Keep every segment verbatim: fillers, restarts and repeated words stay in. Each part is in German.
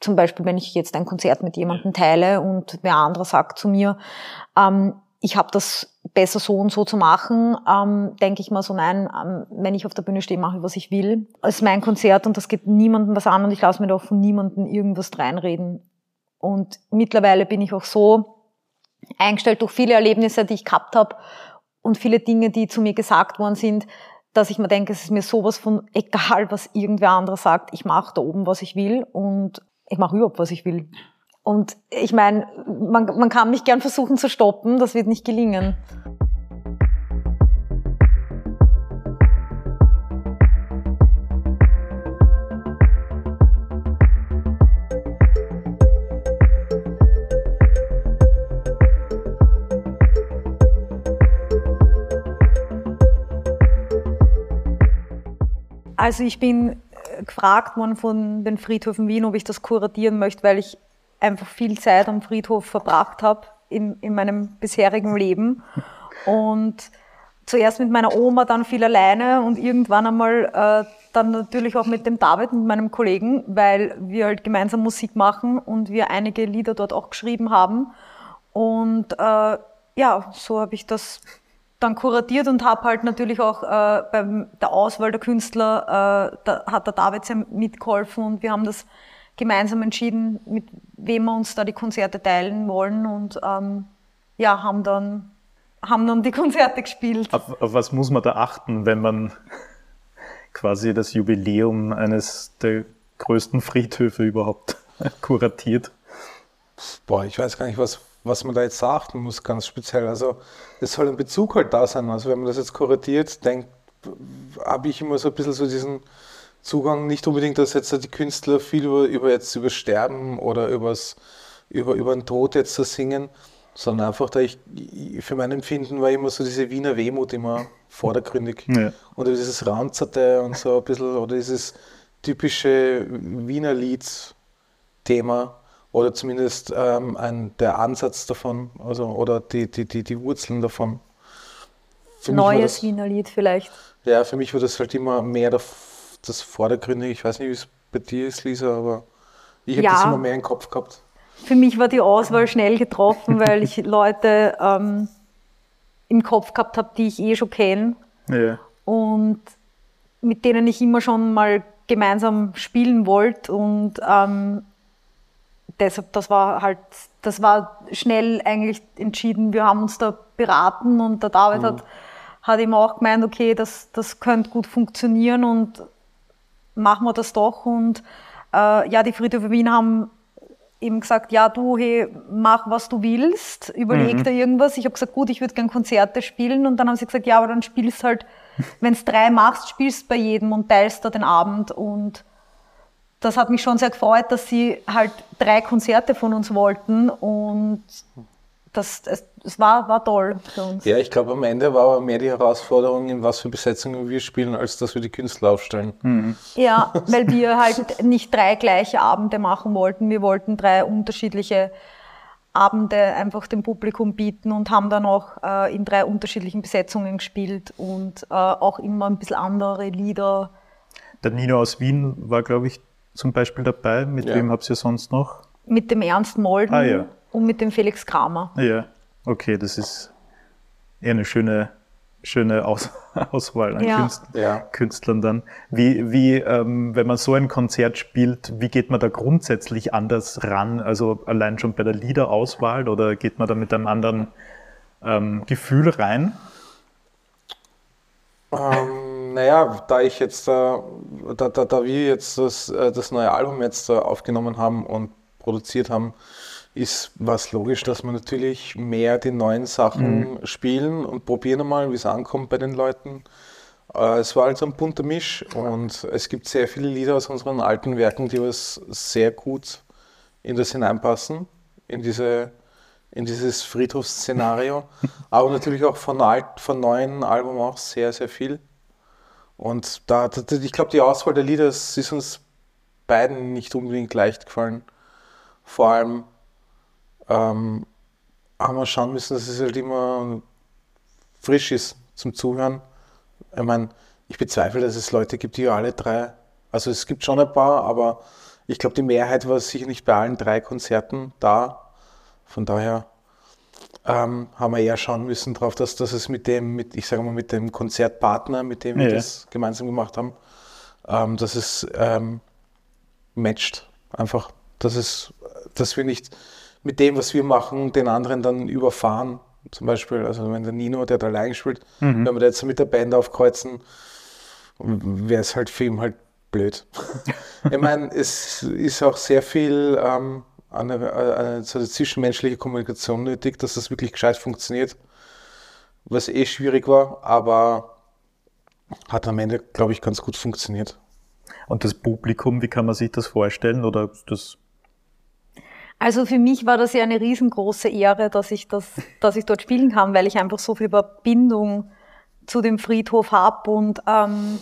zum Beispiel, wenn ich jetzt ein Konzert mit jemandem teile und wer anderer sagt zu mir, ähm, ich habe das besser so und so zu machen, ähm, denke ich mal so, nein, ähm, wenn ich auf der Bühne stehe, mache ich, was ich will. Es ist mein Konzert und das geht niemandem was an und ich lasse mir da auch von niemandem irgendwas reinreden. Und mittlerweile bin ich auch so eingestellt durch viele Erlebnisse, die ich gehabt habe und viele Dinge, die zu mir gesagt worden sind, dass ich mir denke, es ist mir sowas von egal, was irgendwer anderer sagt. Ich mache da oben, was ich will und ich mache überhaupt, was ich will. Und ich meine, man, man kann mich gern versuchen zu stoppen, das wird nicht gelingen. Also ich bin gefragt worden von den Friedhöfen Wien, ob ich das kuratieren möchte, weil ich einfach viel Zeit am Friedhof verbracht habe in, in meinem bisherigen Leben. Und zuerst mit meiner Oma, dann viel alleine und irgendwann einmal äh, dann natürlich auch mit dem David, mit meinem Kollegen, weil wir halt gemeinsam Musik machen und wir einige Lieder dort auch geschrieben haben. Und äh, ja, so habe ich das dann kuratiert und habe halt natürlich auch äh, bei der Auswahl der Künstler, äh, da hat der David sehr mitgeholfen und wir haben das gemeinsam entschieden, mit wem wir uns da die Konzerte teilen wollen und ähm, ja, haben dann, haben dann die Konzerte gespielt. Auf, auf was muss man da achten, wenn man quasi das Jubiläum eines der größten Friedhöfe überhaupt kuratiert? Boah, ich weiß gar nicht, was, was man da jetzt achten muss, ganz speziell. Also es soll ein Bezug halt da sein. Also wenn man das jetzt kuratiert, denkt, habe ich immer so ein bisschen so diesen Zugang, nicht unbedingt, dass jetzt die Künstler viel über, über jetzt über Sterben oder übers, über, über den Tod jetzt so singen, sondern einfach, da ich, für mein Empfinden war immer so diese Wiener Wehmut immer vordergründig. Ja. Und dieses Ranzerte und so ein bisschen, oder dieses typische Wiener Lied-Thema, oder zumindest ähm, ein, der Ansatz davon, also, oder die, die, die, die Wurzeln davon. Für Neues das, Wiener Lied vielleicht. Ja, für mich war das halt immer mehr der, das Vordergründige. Ich weiß nicht, wie es bei dir ist, Lisa, aber ich habe ja, das immer mehr im Kopf gehabt. Für mich war die Auswahl schnell getroffen, weil ich Leute ähm, im Kopf gehabt habe, die ich eh schon kenne. Ja. Und mit denen ich immer schon mal gemeinsam spielen wollte. Und ähm, deshalb, das war halt, das war schnell eigentlich entschieden. Wir haben uns da beraten und der David mhm. hat, hat eben auch gemeint, okay, das, das könnte gut funktionieren und machen wir das doch. Und äh, ja, die Friedhöfe Wien haben eben gesagt, ja, du, hey, mach, was du willst, überleg mhm. dir irgendwas. Ich habe gesagt, gut, ich würde gerne Konzerte spielen. Und dann haben sie gesagt, ja, aber dann spielst halt, wenn du drei machst, spielst bei jedem und teilst da den Abend. Und das hat mich schon sehr gefreut, dass sie halt drei Konzerte von uns wollten. Und das, es, es war, war toll für uns. Ja, ich glaube, am Ende war aber mehr die Herausforderung, in was für Besetzungen wir spielen, als dass wir die Künstler aufstellen. Mhm. Ja, weil wir halt nicht drei gleiche Abende machen wollten. Wir wollten drei unterschiedliche Abende einfach dem Publikum bieten und haben dann auch äh, in drei unterschiedlichen Besetzungen gespielt und äh, auch immer ein bisschen andere Lieder. Der Nino aus Wien war, glaube ich, zum Beispiel dabei. Mit ja. wem habt ihr sonst noch? Mit dem Ernst Molden. Ah, ja. Und mit dem Felix Kramer. Ja, okay, das ist eher eine schöne, schöne Aus Auswahl an ja. Künstl ja. Künstlern dann. Wie, wie ähm, wenn man so ein Konzert spielt, wie geht man da grundsätzlich anders ran? Also allein schon bei der Liederauswahl oder geht man da mit einem anderen ähm, Gefühl rein? Ähm, naja, da ich jetzt, äh, da, da, da wir jetzt das, äh, das neue Album jetzt äh, aufgenommen haben und produziert haben, ist was logisch, dass wir natürlich mehr die neuen Sachen mhm. spielen und probieren mal, wie es ankommt bei den Leuten. Äh, es war also ein bunter Misch und es gibt sehr viele Lieder aus unseren alten Werken, die was sehr gut in das hineinpassen, in, diese, in dieses Friedhofsszenario. Aber natürlich auch von, alt, von neuen Alben auch sehr, sehr viel. Und da, da ich glaube, die Auswahl der Lieder ist uns beiden nicht unbedingt leicht gefallen. Vor allem Ähm, haben wir schauen müssen, dass es halt immer frisch ist zum Zuhören. Ich meine, ich bezweifle, dass es Leute gibt, die alle drei, also es gibt schon ein paar, aber ich glaube, die Mehrheit war sicher nicht bei allen drei Konzerten da. Von daher ähm, haben wir eher schauen müssen drauf, dass, dass es mit dem, mit, ich sage mal, mit dem Konzertpartner, mit dem wir ja. das gemeinsam gemacht haben, ähm, dass es ähm, matcht. Einfach, dass es, dass wir nicht mit dem, was wir machen, den anderen dann überfahren. Zum Beispiel, also wenn der Nino, der hat allein gespielt, mhm. wenn wir da jetzt mit der Band aufkreuzen, wäre es halt für ihn halt blöd. Ich meine, es ist auch sehr viel ähm, eine, eine, so eine zwischenmenschliche Kommunikation nötig, dass das wirklich gescheit funktioniert, was eh schwierig war, aber hat am Ende, glaube ich, ganz gut funktioniert. Und das Publikum, wie kann man sich das vorstellen? Oder das Also für mich war das ja eine riesengroße Ehre, dass ich, das, dass ich dort spielen kann, weil ich einfach so viel Verbindung zu dem Friedhof habe. Und ähm,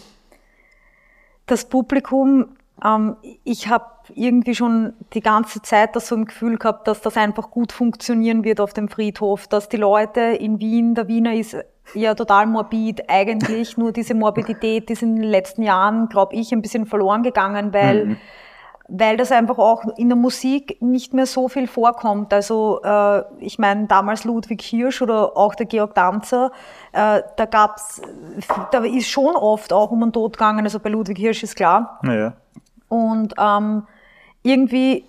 das Publikum, ähm, ich habe irgendwie schon die ganze Zeit das so im Gefühl gehabt, dass das einfach gut funktionieren wird auf dem Friedhof, dass die Leute in Wien, der Wiener ist ja total morbid eigentlich, nur diese Morbidität ist in den letzten Jahren, glaube ich, ein bisschen verloren gegangen, weil, mhm. weil das einfach auch in der Musik nicht mehr so viel vorkommt. Also äh, ich meine, damals Ludwig Hirsch oder auch der Georg Danzer, äh, da gab's, da ist schon oft auch um den Tod gegangen, also bei Ludwig Hirsch ist klar. Ja. Und ähm, irgendwie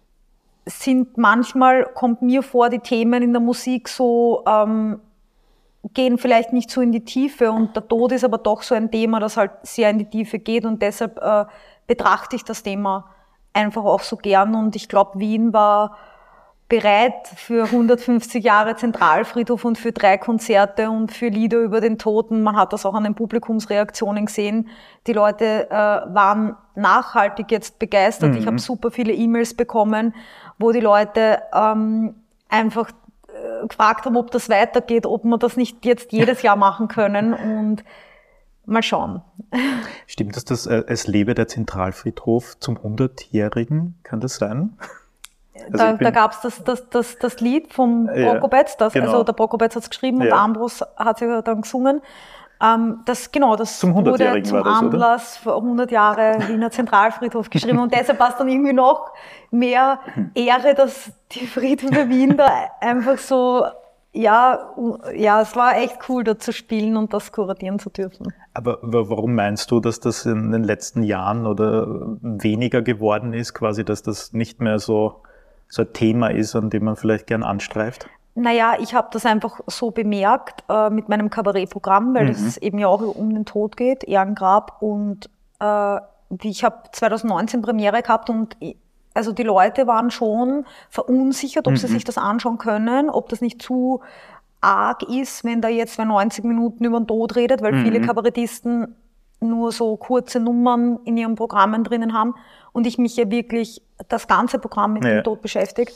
sind manchmal, kommt mir vor, die Themen in der Musik so, ähm, gehen vielleicht nicht so in die Tiefe und der Tod ist aber doch so ein Thema, das halt sehr in die Tiefe geht und deshalb äh, betrachte ich das Thema einfach auch so gern und ich glaube, Wien war bereit für hundertfünfzig Jahre Zentralfriedhof und für drei Konzerte und für Lieder über den Toten. Man hat das auch an den Publikumsreaktionen gesehen. Die Leute äh, waren nachhaltig jetzt begeistert. Mhm. Ich habe super viele E-Mails bekommen, wo die Leute ähm, einfach äh, gefragt haben, ob das weitergeht, ob wir das nicht jetzt jedes Jahr machen können und mal schauen. Stimmt das, dass äh, es lebe der Zentralfriedhof zum hundertjährigen? Kann das sein? Also da da gab es das, das, das, das Lied vom ja, Prokopetz, das, genau. also der Prokopetz hat es geschrieben ja. und Ambros hat es ja dann gesungen. Ähm, das, genau, das zum wurde zum war das, Anlass für hundert Jahre Wiener Zentralfriedhof geschrieben und deshalb war es dann irgendwie noch mehr Ehre, dass die Friedhöfe Wien da einfach so, ja, ja, es war echt cool, da zu spielen und das kuratieren zu dürfen. Aber warum meinst du, dass das in den letzten Jahren oder weniger geworden ist, quasi, dass das nicht mehr so so ein Thema ist, an dem man vielleicht gern anstreift? Naja, ich habe das einfach so bemerkt äh, mit meinem Kabarettprogramm, weil es mhm. eben ja auch um den Tod geht, Ehrengrab. Und äh, ich habe zwanzig neunzehn Premiere gehabt und also die Leute waren schon verunsichert, ob mhm. sie sich das anschauen können, ob das nicht zu arg ist, wenn da jetzt wer neunzig Minuten über den Tod redet, weil mhm. viele Kabarettisten nur so kurze Nummern in ihren Programmen drinnen haben und ich mich ja wirklich das ganze Programm mit ja. dem Tod beschäftige.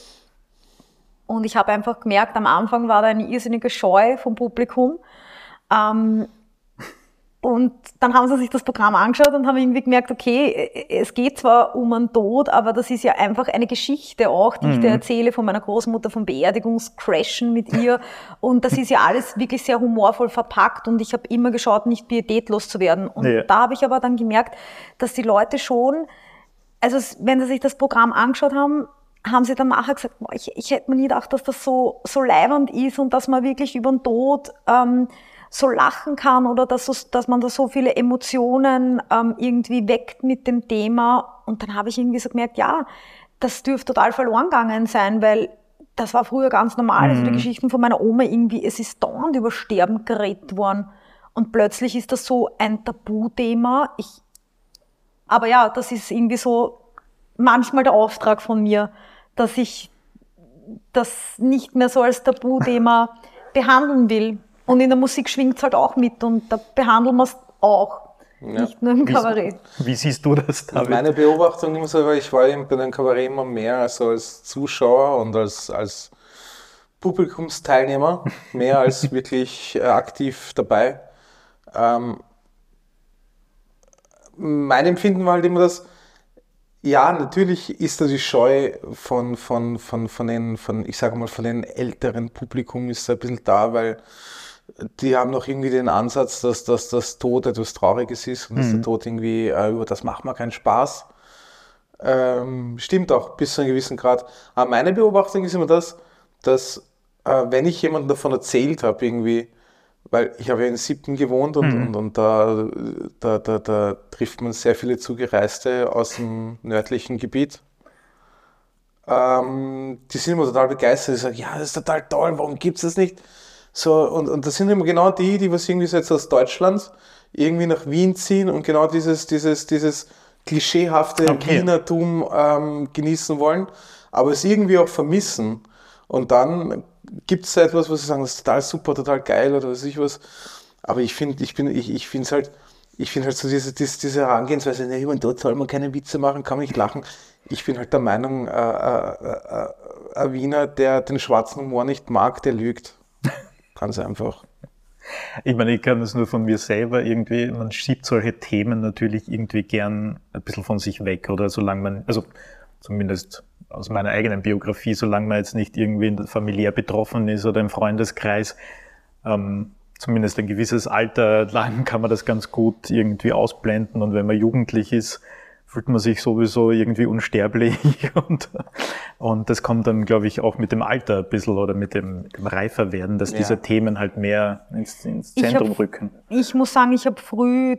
Und ich habe einfach gemerkt, am Anfang war da eine irrsinnige Scheu vom Publikum. Ähm, und dann haben sie sich das Programm angeschaut und haben irgendwie gemerkt, okay, es geht zwar um einen Tod, aber das ist ja einfach eine Geschichte auch, die mhm. ich dir erzähle von meiner Großmutter, vom Beerdigungscrashen mit ihr. Und das ist ja alles wirklich sehr humorvoll verpackt und ich habe immer geschaut, nicht pietätlos zu werden. Und ja. da habe ich aber dann gemerkt, dass die Leute schon, also wenn sie sich das Programm angeschaut haben, haben sie dann nachher gesagt, boah, ich, ich hätte mir nie gedacht, dass das so, so leibernd ist und dass man wirklich über den Tod ähm, so lachen kann oder dass, dass man da so viele Emotionen ähm, irgendwie weckt mit dem Thema. Und dann habe ich irgendwie so gemerkt, ja, das dürfte total verloren gegangen sein, weil das war früher ganz normal. Mhm. Also die Geschichten von meiner Oma irgendwie, es ist dauernd über Sterben geredet worden. Und plötzlich ist das so ein Tabuthema. Ich, aber ja, das ist irgendwie so manchmal der Auftrag von mir, dass ich das nicht mehr so als Tabuthema behandeln will. Und in der Musik schwingt es halt auch mit und da behandeln wir es auch, ja. nicht nur im Kabarett. Wie, wie siehst du das, David? Meine Beobachtung immer so, weil ich war bei den Kabarett immer mehr also als Zuschauer und als, als Publikumsteilnehmer, mehr als wirklich aktiv dabei. Ähm, mein Empfinden war halt immer das, ja, natürlich ist da die Scheu von, von, von, von den, von, ich sage mal, von den älteren Publikum ist da ein bisschen da, weil die haben noch irgendwie den Ansatz, dass, dass das Tod etwas Trauriges ist und mhm. dass der Tod irgendwie, äh, über das macht man keinen Spaß. ähm, stimmt auch bis zu einem gewissen Grad. Aber meine Beobachtung ist immer das, dass äh, wenn ich jemandem davon erzählt habe, irgendwie, weil ich habe ja in Siebten gewohnt und, mhm. und, und da, da, da, da trifft man sehr viele Zugereiste aus dem nördlichen Gebiet. Ähm, die sind immer total begeistert, die sagen, ja, das ist total toll, warum gibt es das nicht? So, und, und das sind immer genau die, die was irgendwie so jetzt aus Deutschland irgendwie nach Wien ziehen und genau dieses, dieses, dieses klischeehafte okay. Wienertum ähm, genießen wollen, aber es irgendwie auch vermissen. Und dann gibt es etwas, was sie sagen, das ist total super, total geil oder was weiß ich was. Aber ich finde, ich bin, ich, ich finde es halt, ich finde halt so diese, diese, diese Herangehensweise, ne, und dort soll man keine Witze machen, kann man nicht lachen. Ich bin halt der Meinung, äh, äh, äh, ein Wiener, der den schwarzen Humor nicht mag, der lügt. Ganz einfach. Ich meine, ich kann das nur von mir selber irgendwie, man schiebt solche Themen natürlich irgendwie gern ein bisschen von sich weg, oder solange man, also zumindest aus meiner eigenen Biografie, solange man jetzt nicht irgendwie familiär betroffen ist oder im Freundeskreis, ähm, zumindest ein gewisses Alter lang kann man das ganz gut irgendwie ausblenden, und wenn man jugendlich ist, fühlt man sich sowieso irgendwie unsterblich, und, und das kommt dann, glaube ich, auch mit dem Alter ein bisschen oder mit dem, mit dem Reiferwerden, dass ja. diese Themen halt mehr ins, ins Zentrum ich hab, rücken. Ich muss sagen, ich habe früh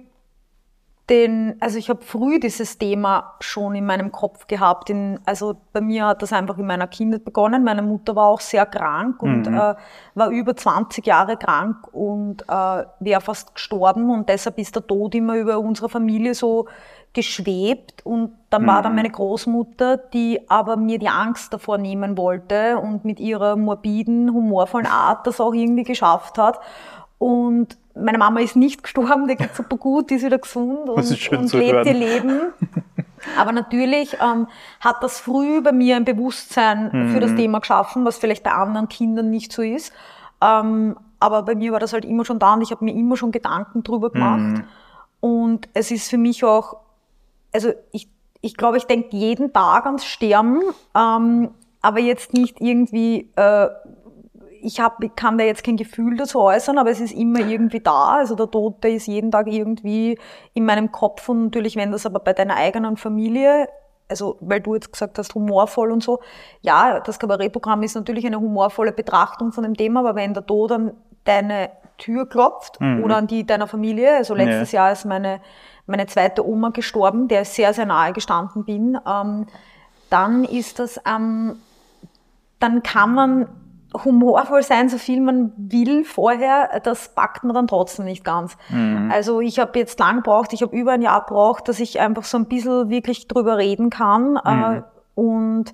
den, also ich habe früh dieses Thema schon in meinem Kopf gehabt. In, also bei mir hat das einfach in meiner Kindheit begonnen. Meine Mutter war auch sehr krank und mhm. äh, war über zwanzig Jahre krank und äh, wäre fast gestorben, und deshalb ist der Tod immer über unsere Familie so geschwebt, und dann mhm. war dann meine Großmutter, die aber mir die Angst davor nehmen wollte und mit ihrer morbiden, humorvollen Art das auch irgendwie geschafft hat. Und meine Mama ist nicht gestorben, der geht super gut, die ist wieder gesund und, und lebt ihr Leben. Aber natürlich ähm, hat das früh bei mir ein Bewusstsein mhm. für das Thema geschaffen, was vielleicht bei anderen Kindern nicht so ist. Ähm, aber bei mir war das halt immer schon da, und ich habe mir immer schon Gedanken drüber gemacht. Mhm. Und es ist für mich auch, also ich, ich glaube, ich denke jeden Tag ans Sterben, ähm, aber jetzt nicht irgendwie, äh, ich, hab, ich kann da jetzt kein Gefühl dazu äußern, aber es ist immer irgendwie da. Also der Tod, der ist jeden Tag irgendwie in meinem Kopf, und natürlich, wenn das aber bei deiner eigenen Familie, also weil du jetzt gesagt hast, humorvoll und so, ja, das Kabarettprogramm ist natürlich eine humorvolle Betrachtung von dem Thema, aber wenn der Tod an deine Tür klopft mhm. oder an die deiner Familie, also letztes ja. Jahr ist meine, meine zweite Oma gestorben, der ich sehr, sehr nahe gestanden bin, ähm, dann ist das, ähm, dann kann man humorvoll sein, so viel man will vorher, das packt man dann trotzdem nicht ganz. Mhm. Also ich habe jetzt lang gebraucht, ich habe über ein Jahr gebraucht, dass ich einfach so ein bisschen wirklich drüber reden kann. Mhm. Äh, und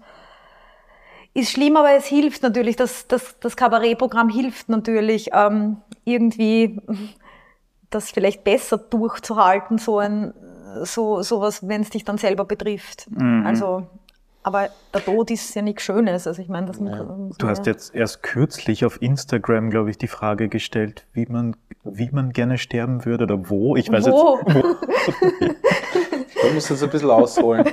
ist schlimm, aber es hilft natürlich, das, das, das Kabarettprogramm hilft natürlich ähm, irgendwie, das vielleicht besser durchzuhalten, so ein so sowas, wenn es dich dann selber betrifft. Mhm. Also aber der Tod ist ja nichts Schönes. Also ich meine, das ja. muss Du hast ja jetzt erst kürzlich auf Instagram, glaube ich, die Frage gestellt, wie man, wie man gerne sterben würde oder wo. Ich weiß wo? jetzt. Wo? Du musst jetzt ein bisschen ausholen.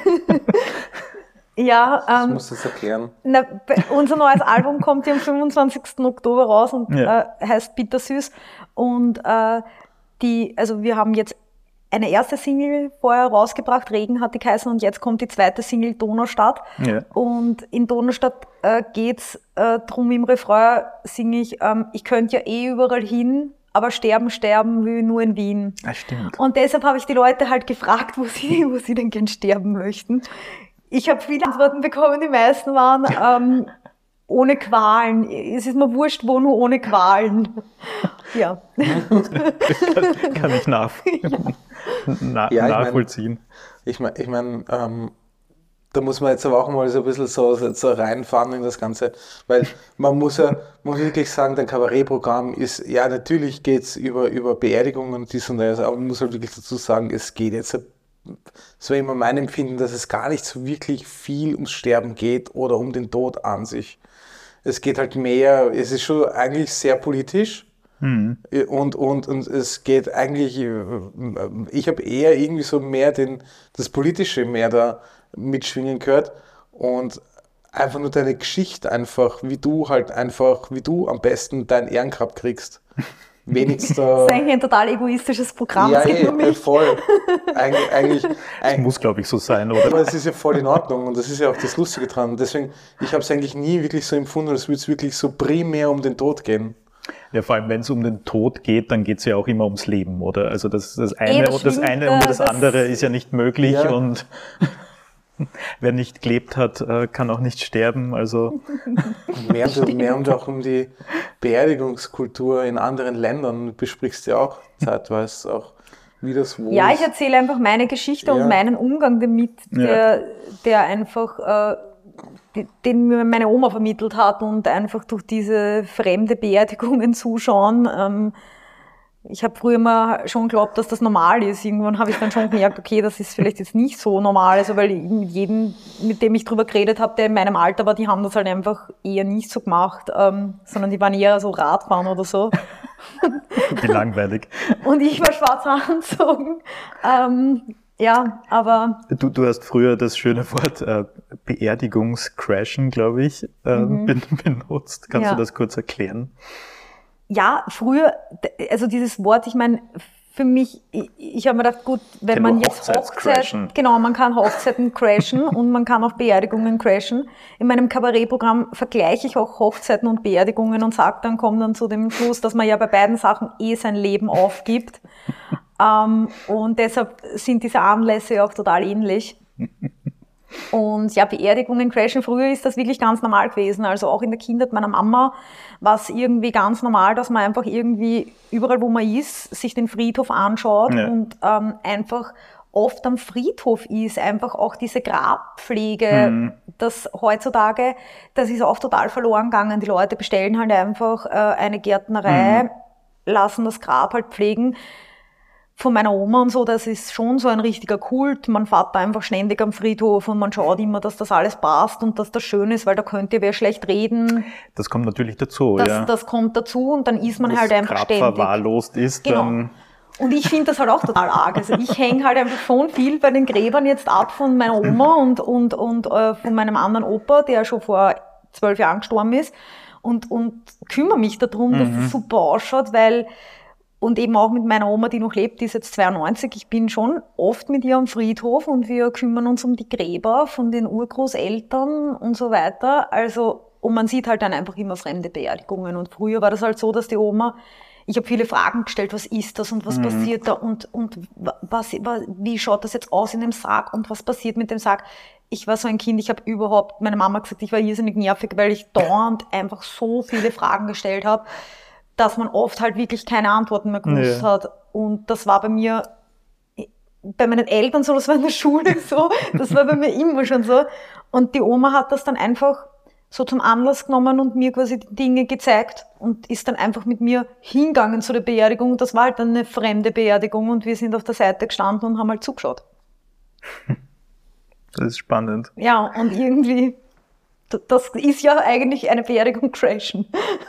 Ja, ähm, das musst du jetzt erklären. Na, unser neues Album kommt ja am fünfundzwanzigsten Oktober raus und ja. äh, heißt Bittersüß. Und äh, die, also wir haben jetzt eine erste Single vorher rausgebracht, Regen hat die geheißen, und jetzt kommt die zweite Single, Donaustadt. Ja. Und in Donaustadt äh, geht's äh, drum, im Refrain singe ich, ähm, ich könnte ja eh überall hin, aber sterben, sterben will nur in Wien. Das stimmt. Und deshalb habe ich die Leute halt gefragt, wo sie, wo sie denn gern sterben möchten. Ich habe viele Antworten bekommen, die meisten waren ähm, ohne Qualen. Es ist mir wurscht, wo, nur ohne Qualen. Ja. kann, kann ich nach, ja. Na, ja, nachvollziehen. Ich meine, ich mein, ähm, da muss man jetzt aber auch mal so ein bisschen so, so reinfahren in das Ganze, weil man muss ja muss wirklich sagen, dein Kabarettprogramm ist, ja, natürlich geht es über, über Beerdigungen und dies und das, aber man muss halt wirklich dazu sagen, es geht jetzt, so immer mein Empfinden, dass es gar nicht so wirklich viel ums Sterben geht oder um den Tod an sich. Es geht halt mehr, es ist schon eigentlich sehr politisch. Mhm. Und, und, und es geht eigentlich, ich habe eher irgendwie so mehr den, das Politische mehr da mitschwingen gehört und einfach nur deine Geschichte einfach, wie du halt einfach, wie du am besten dein Ehrengrab kriegst. wenigstens... Das ist eigentlich ein total egoistisches Programm. Ja, eh, voll. Eigentlich, eigentlich, das muss, glaube ich, so sein, oder? Aber es ist ja voll in Ordnung und das ist ja auch das Lustige dran. Deswegen, ich habe es eigentlich nie wirklich so empfunden, als würde es wirklich so primär um den Tod gehen. Ja, vor allem, wenn es um den Tod geht, dann geht es ja auch immer ums Leben, oder? Also das, das eine eh, das und das stimmt, eine und das, das andere ist ja nicht möglich ja. und wer nicht gelebt hat, kann auch nicht sterben. Also mehr, und, mehr und auch um die Beerdigungskultur in anderen Ländern besprichst du ja auch zeitweise auch, wie das wo Ja, ist. ich erzähle einfach meine Geschichte Ja. und meinen Umgang damit, der, Ja. der einfach, äh, den mir meine Oma vermittelt hat und einfach durch diese fremde Beerdigungen zuschauen. Ähm, ich habe früher mal schon geglaubt, dass das normal ist. Irgendwann habe ich dann schon gemerkt, okay, das ist vielleicht jetzt nicht so normal. Also weil mit jedem, mit dem ich drüber geredet habe, der in meinem Alter war, die haben das halt einfach eher nicht so gemacht, ähm, sondern die waren eher so Radfahren oder so. wie langweilig. Und ich war schwarz angezogen. Ähm, ja, aber... Du, du hast früher das schöne Wort äh, Beerdigungscrashen, glaube ich, äh, Mhm. benutzt. Kannst Ja. du das kurz erklären? Ja, früher, also dieses Wort, ich meine, für mich, ich, ich habe mir gedacht, gut, wenn Kennt man man jetzt Hochzeitscrashen. Hochzeit, genau, man kann Hochzeiten crashen und man kann auch Beerdigungen crashen. In meinem Kabarettprogramm vergleiche ich auch Hochzeiten und Beerdigungen und sage dann, komme dann zu dem Schluss, dass man ja bei beiden Sachen eh sein Leben aufgibt. ähm, und deshalb sind diese Anlässe ja auch total ähnlich. Und ja, Beerdigungen crashen, früher ist das wirklich ganz normal gewesen. Also auch in der Kindheit meiner Mama war es irgendwie ganz normal, dass man einfach irgendwie überall, wo man ist, sich den Friedhof anschaut Ja. und ähm, einfach oft am Friedhof ist. Einfach auch diese Grabpflege, Mhm. das heutzutage, das ist auch total verloren gegangen. Die Leute bestellen halt einfach äh, eine Gärtnerei, Mhm. lassen das Grab halt pflegen. Von meiner Oma und so, das ist schon so ein richtiger Kult. Man fährt da einfach ständig am Friedhof und man schaut immer, dass das alles passt und dass das schön ist, weil da könnte wer schlecht reden. Das kommt natürlich dazu, Das, ja. das kommt dazu und dann ist man Das halt einfach Grab ständig. verwahrlost ist, Genau. dann... Und ich finde das halt auch total arg. Also ich hänge halt einfach schon viel bei den Gräbern jetzt ab von meiner Oma und, und, und äh, von meinem anderen Opa, der schon vor zwölf Jahren gestorben ist und, und kümmere mich darum, dass das super ausschaut, weil und eben auch mit meiner Oma, die noch lebt, die ist jetzt zweiundneunzig. Ich bin schon oft mit ihr am Friedhof und wir kümmern uns um die Gräber von den Urgroßeltern und so weiter. Also, und man sieht halt dann einfach immer fremde Beerdigungen. Und früher war das halt so, dass die Oma, ich habe viele Fragen gestellt, was ist das und was mhm. passiert da und, und was, was, wie schaut das jetzt aus in dem Sarg und was passiert mit dem Sarg? Ich war so ein Kind, ich habe überhaupt, meine Mama hat gesagt, ich war irrsinnig nervig, weil ich dauernd einfach so viele Fragen gestellt habe, dass man oft halt wirklich keine Antworten mehr gewusst Nee. hat. Und das war bei mir, bei meinen Eltern so, das war in der Schule so, das war bei mir immer schon so. Und die Oma hat das dann einfach so zum Anlass genommen und mir quasi die Dinge gezeigt und ist dann einfach mit mir hingegangen zu der Beerdigung. Und das war halt dann eine fremde Beerdigung und wir sind auf der Seite gestanden und haben halt zugeschaut. Das ist spannend. Ja, und irgendwie, das ist ja eigentlich eine Beerdigung crashen.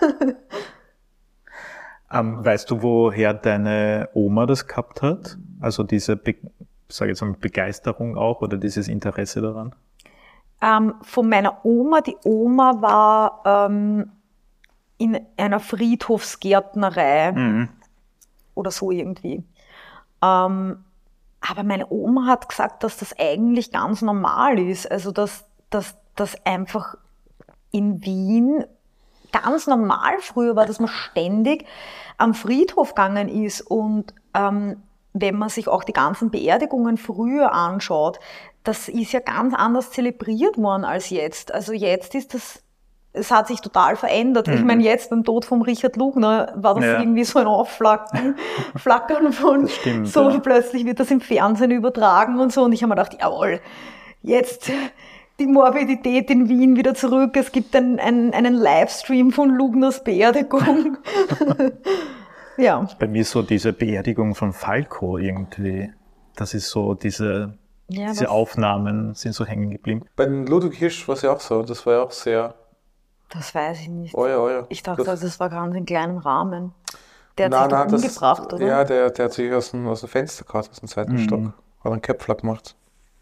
Ähm, weißt du, woher deine Oma das gehabt hat? Also diese, Be- sag jetzt mal, Begeisterung auch oder dieses Interesse daran? Ähm, von meiner Oma, die Oma war ähm, in einer Friedhofsgärtnerei Mhm. oder so irgendwie. Ähm, aber meine Oma hat gesagt, dass das eigentlich ganz normal ist. Also dass das dass einfach in Wien ganz normal früher war, dass man ständig am Friedhof gegangen ist und ähm, wenn man sich auch die ganzen Beerdigungen früher anschaut, das ist ja ganz anders zelebriert worden als jetzt. Also jetzt ist das, es hat sich total verändert. Mhm. Ich meine, jetzt beim Tod von Richard Lugner war das ja. irgendwie so ein Aufflackern Flackern von, stimmt, so ja. plötzlich wird das im Fernsehen übertragen und so und ich habe mir gedacht, jawohl, jetzt die Morbidität in Wien wieder zurück. Es gibt ein, ein, einen Livestream von Lugners Beerdigung. Ja. Bei mir so diese Beerdigung von Falco irgendwie. Das ist so, diese, ja, diese Aufnahmen sind so hängen geblieben. Bei den Ludwig Hirsch war es ja auch so. Das war ja auch sehr... Das weiß ich nicht. Oh ja, oh ja. Ich dachte, das, das war ganz in kleinem Rahmen. Der hat nein, sich doch nein, das, umgebracht, oder? Ja, der, der hat sich aus dem, aus dem Fenster gehauen, aus dem zweiten Mhm. Stock. Hat einen Köpfler gemacht.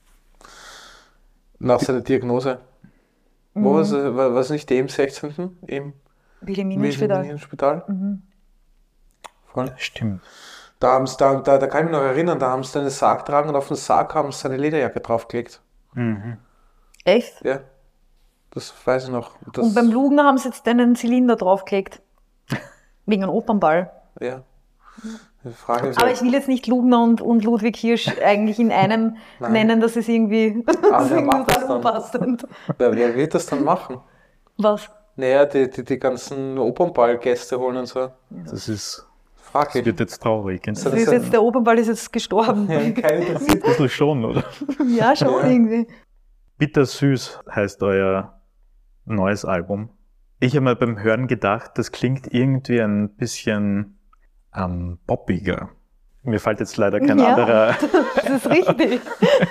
Nach seiner Diagnose. Mhm. Wo war es? War es nicht im sechzehnten im Wilhelminenspital. Wilhelminenspital? Mhm. Voll. Stimmt. Da, haben's, da, da, da kann ich mich noch erinnern, da haben sie einen Sarg getragen und auf den Sarg haben sie eine Lederjacke draufgelegt. Mhm. Echt? Ja, das weiß ich noch. Das, Und beim Lugner haben sie jetzt einen Zylinder draufgelegt. Wegen einem Opernball. Ja. Die Frage ist Aber halt, ich will jetzt nicht Lugner und, und Ludwig Hirsch eigentlich in einem Nein. nennen, das ist irgendwie, das wer ist irgendwie macht das total dann? unpassend. wer, wer wird das dann machen? Was? Naja, die, die, die ganzen Opernballgäste holen und so. Das ist, das Fraglich. wird jetzt traurig. Das ist jetzt, der Opernball ist jetzt gestorben. Ja, keine interessiert. Ein bisschen schon, oder? Ja, schon Ja. irgendwie. Bittersüß heißt euer neues Album. Ich habe mir beim Hören gedacht, das klingt irgendwie ein bisschen ähm, poppiger. Mir fällt jetzt leider kein Ja. anderer. Das ist richtig.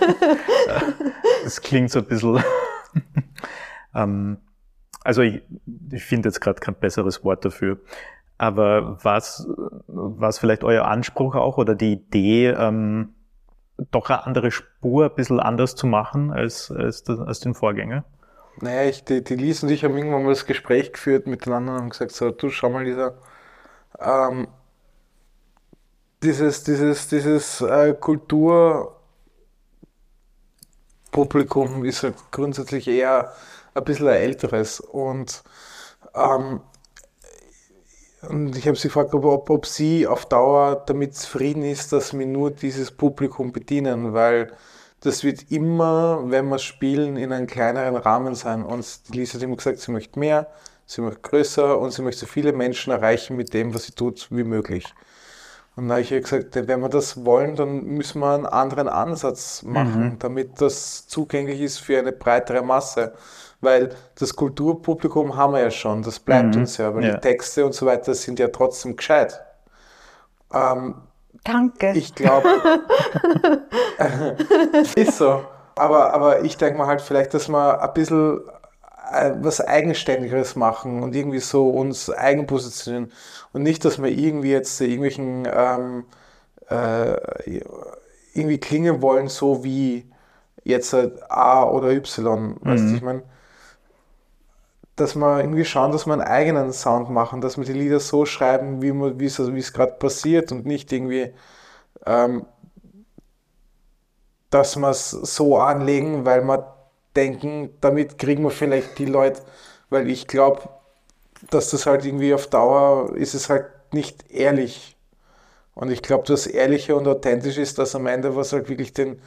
Das klingt so ein bisschen. ähm, also ich, ich finde jetzt gerade kein besseres Wort dafür. Aber was was vielleicht euer Anspruch auch oder die Idee, ähm, doch eine andere Spur ein bisschen anders zu machen als, als, das, als den Vorgänger? Naja, ich, die, die Lies und ich haben irgendwann mal das Gespräch geführt miteinander und haben gesagt, so, du schau mal, dieser, ähm, dieses, dieses, dieses äh, Kulturpublikum ist halt grundsätzlich eher ein bisschen ein älteres und, ähm, und ich habe sie gefragt, ob, ob, ob sie auf Dauer damit zufrieden ist, dass wir nur dieses Publikum bedienen, weil das wird immer, wenn wir spielen, in einem kleineren Rahmen sein. Und die Lisa hat immer gesagt, sie möchte mehr, sie möchte größer und sie möchte so viele Menschen erreichen mit dem, was sie tut, wie möglich. Und da habe ich ihr gesagt, wenn wir das wollen, dann müssen wir einen anderen Ansatz machen, Mhm. damit das zugänglich ist für eine breitere Masse. Weil das Kulturpublikum haben wir ja schon, das bleibt Mhm. uns ja, weil Ja. die Texte und so weiter sind ja trotzdem gescheit. Ähm, Danke. ich glaube, ist so. Aber, aber ich denke mal halt vielleicht, dass wir ein bisschen äh, was Eigenständigeres machen und irgendwie so uns eigen positionieren. Und nicht, dass wir irgendwie jetzt irgendwelchen ähm, äh, irgendwie klingen wollen, so wie jetzt halt A oder Y. Weißt du, Mhm. ich meine, dass wir irgendwie schauen, dass wir einen eigenen Sound machen, dass wir die Lieder so schreiben, wie man- wie es wie es gerade passiert und nicht irgendwie ähm, dass wir es so anlegen, weil wir denken, damit kriegen wir vielleicht die Leute, weil ich glaube, dass das halt irgendwie auf Dauer ist es halt nicht ehrlich. Und ich glaube, das Ehrliche und authentisch ist, dass am Ende was halt wirklich den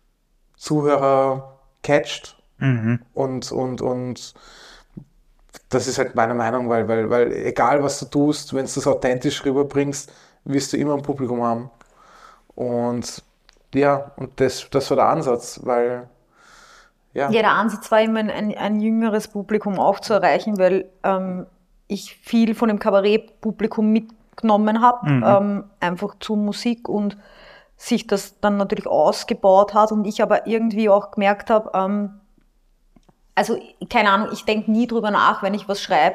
Zuhörer catcht Mhm. und, und, und das ist halt meine Meinung, weil, weil, weil egal was du tust, wenn du das authentisch rüberbringst, wirst du immer ein Publikum haben. Und ja, und das, das war der Ansatz, weil ja, Ja, der Ansatz war immer ein, ein, ein jüngeres Publikum auch zu erreichen, weil ähm, ich viel von dem Kabarettpublikum mitgenommen habe, Mhm. ähm, einfach zu Musik und sich das dann natürlich ausgebaut hat und ich aber irgendwie auch gemerkt habe, ähm, also keine Ahnung, ich denke nie drüber nach, wenn ich was schreibe.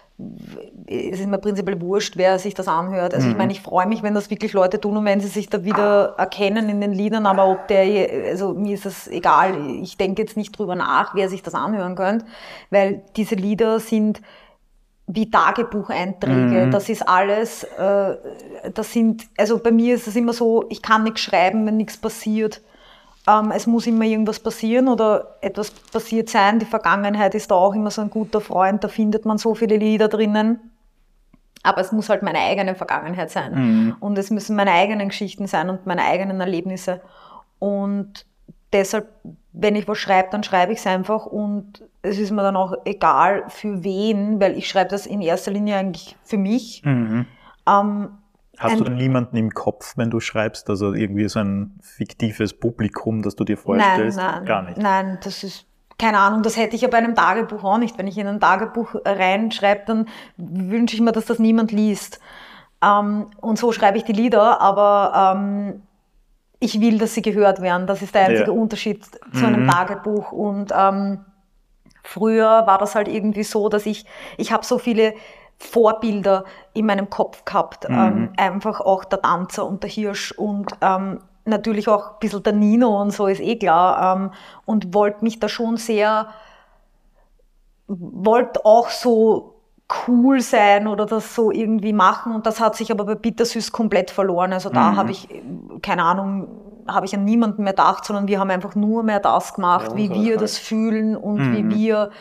Es ist mir prinzipiell wurscht, wer sich das anhört. Also ich meine, ich freue mich, wenn das wirklich Leute tun und wenn sie sich da wieder erkennen in den Liedern, aber ob der, also mir ist das egal. Ich denke jetzt nicht drüber nach, wer sich das anhören könnte, weil diese Lieder sind wie Tagebucheinträge. Mhm. Das ist alles, äh, das sind, also bei mir ist es immer so, ich kann nichts schreiben, wenn nichts passiert. Ähm, es muss immer irgendwas passieren oder etwas passiert sein. Die Vergangenheit ist da auch immer so ein guter Freund, da findet man so viele Lieder drinnen. Aber es muss halt meine eigene Vergangenheit sein. Mhm. Und es müssen meine eigenen Geschichten sein und meine eigenen Erlebnisse. Und deshalb, wenn ich was schreibe, dann schreibe ich es einfach und es ist mir dann auch egal für wen, weil ich schreibe das in erster Linie eigentlich für mich. Mhm. Ähm, Hast Ein- du dann niemanden im Kopf, wenn du schreibst, also irgendwie so ein fiktives Publikum, das du dir Nein, vorstellst? nein, Gar nicht. nein, das ist, keine Ahnung, das hätte ich ja bei einem Tagebuch auch nicht. Wenn ich in ein Tagebuch reinschreibe, dann wünsche ich mir, dass das niemand liest. Ähm, und so schreibe ich die Lieder, aber ähm, ich will, dass sie gehört werden. Das ist der einzige Ja. Unterschied zu einem Mhm. Tagebuch. Und ähm, früher war das halt irgendwie so, dass ich, ich habe so viele Vorbilder in meinem Kopf gehabt. Mhm. Ähm, einfach auch der Tanzer und der Hirsch und ähm, natürlich auch ein bisschen der Nino und so, ist eh klar. Ähm, und wollte mich da schon sehr, wollte auch so cool sein oder das so irgendwie machen. Und das hat sich aber bei Bittersüß komplett verloren. Also da mhm. habe ich, keine Ahnung, habe ich an niemanden mehr gedacht, sondern wir haben einfach nur mehr das gemacht, ja, wie so wir das fühlen und mhm. wie wir,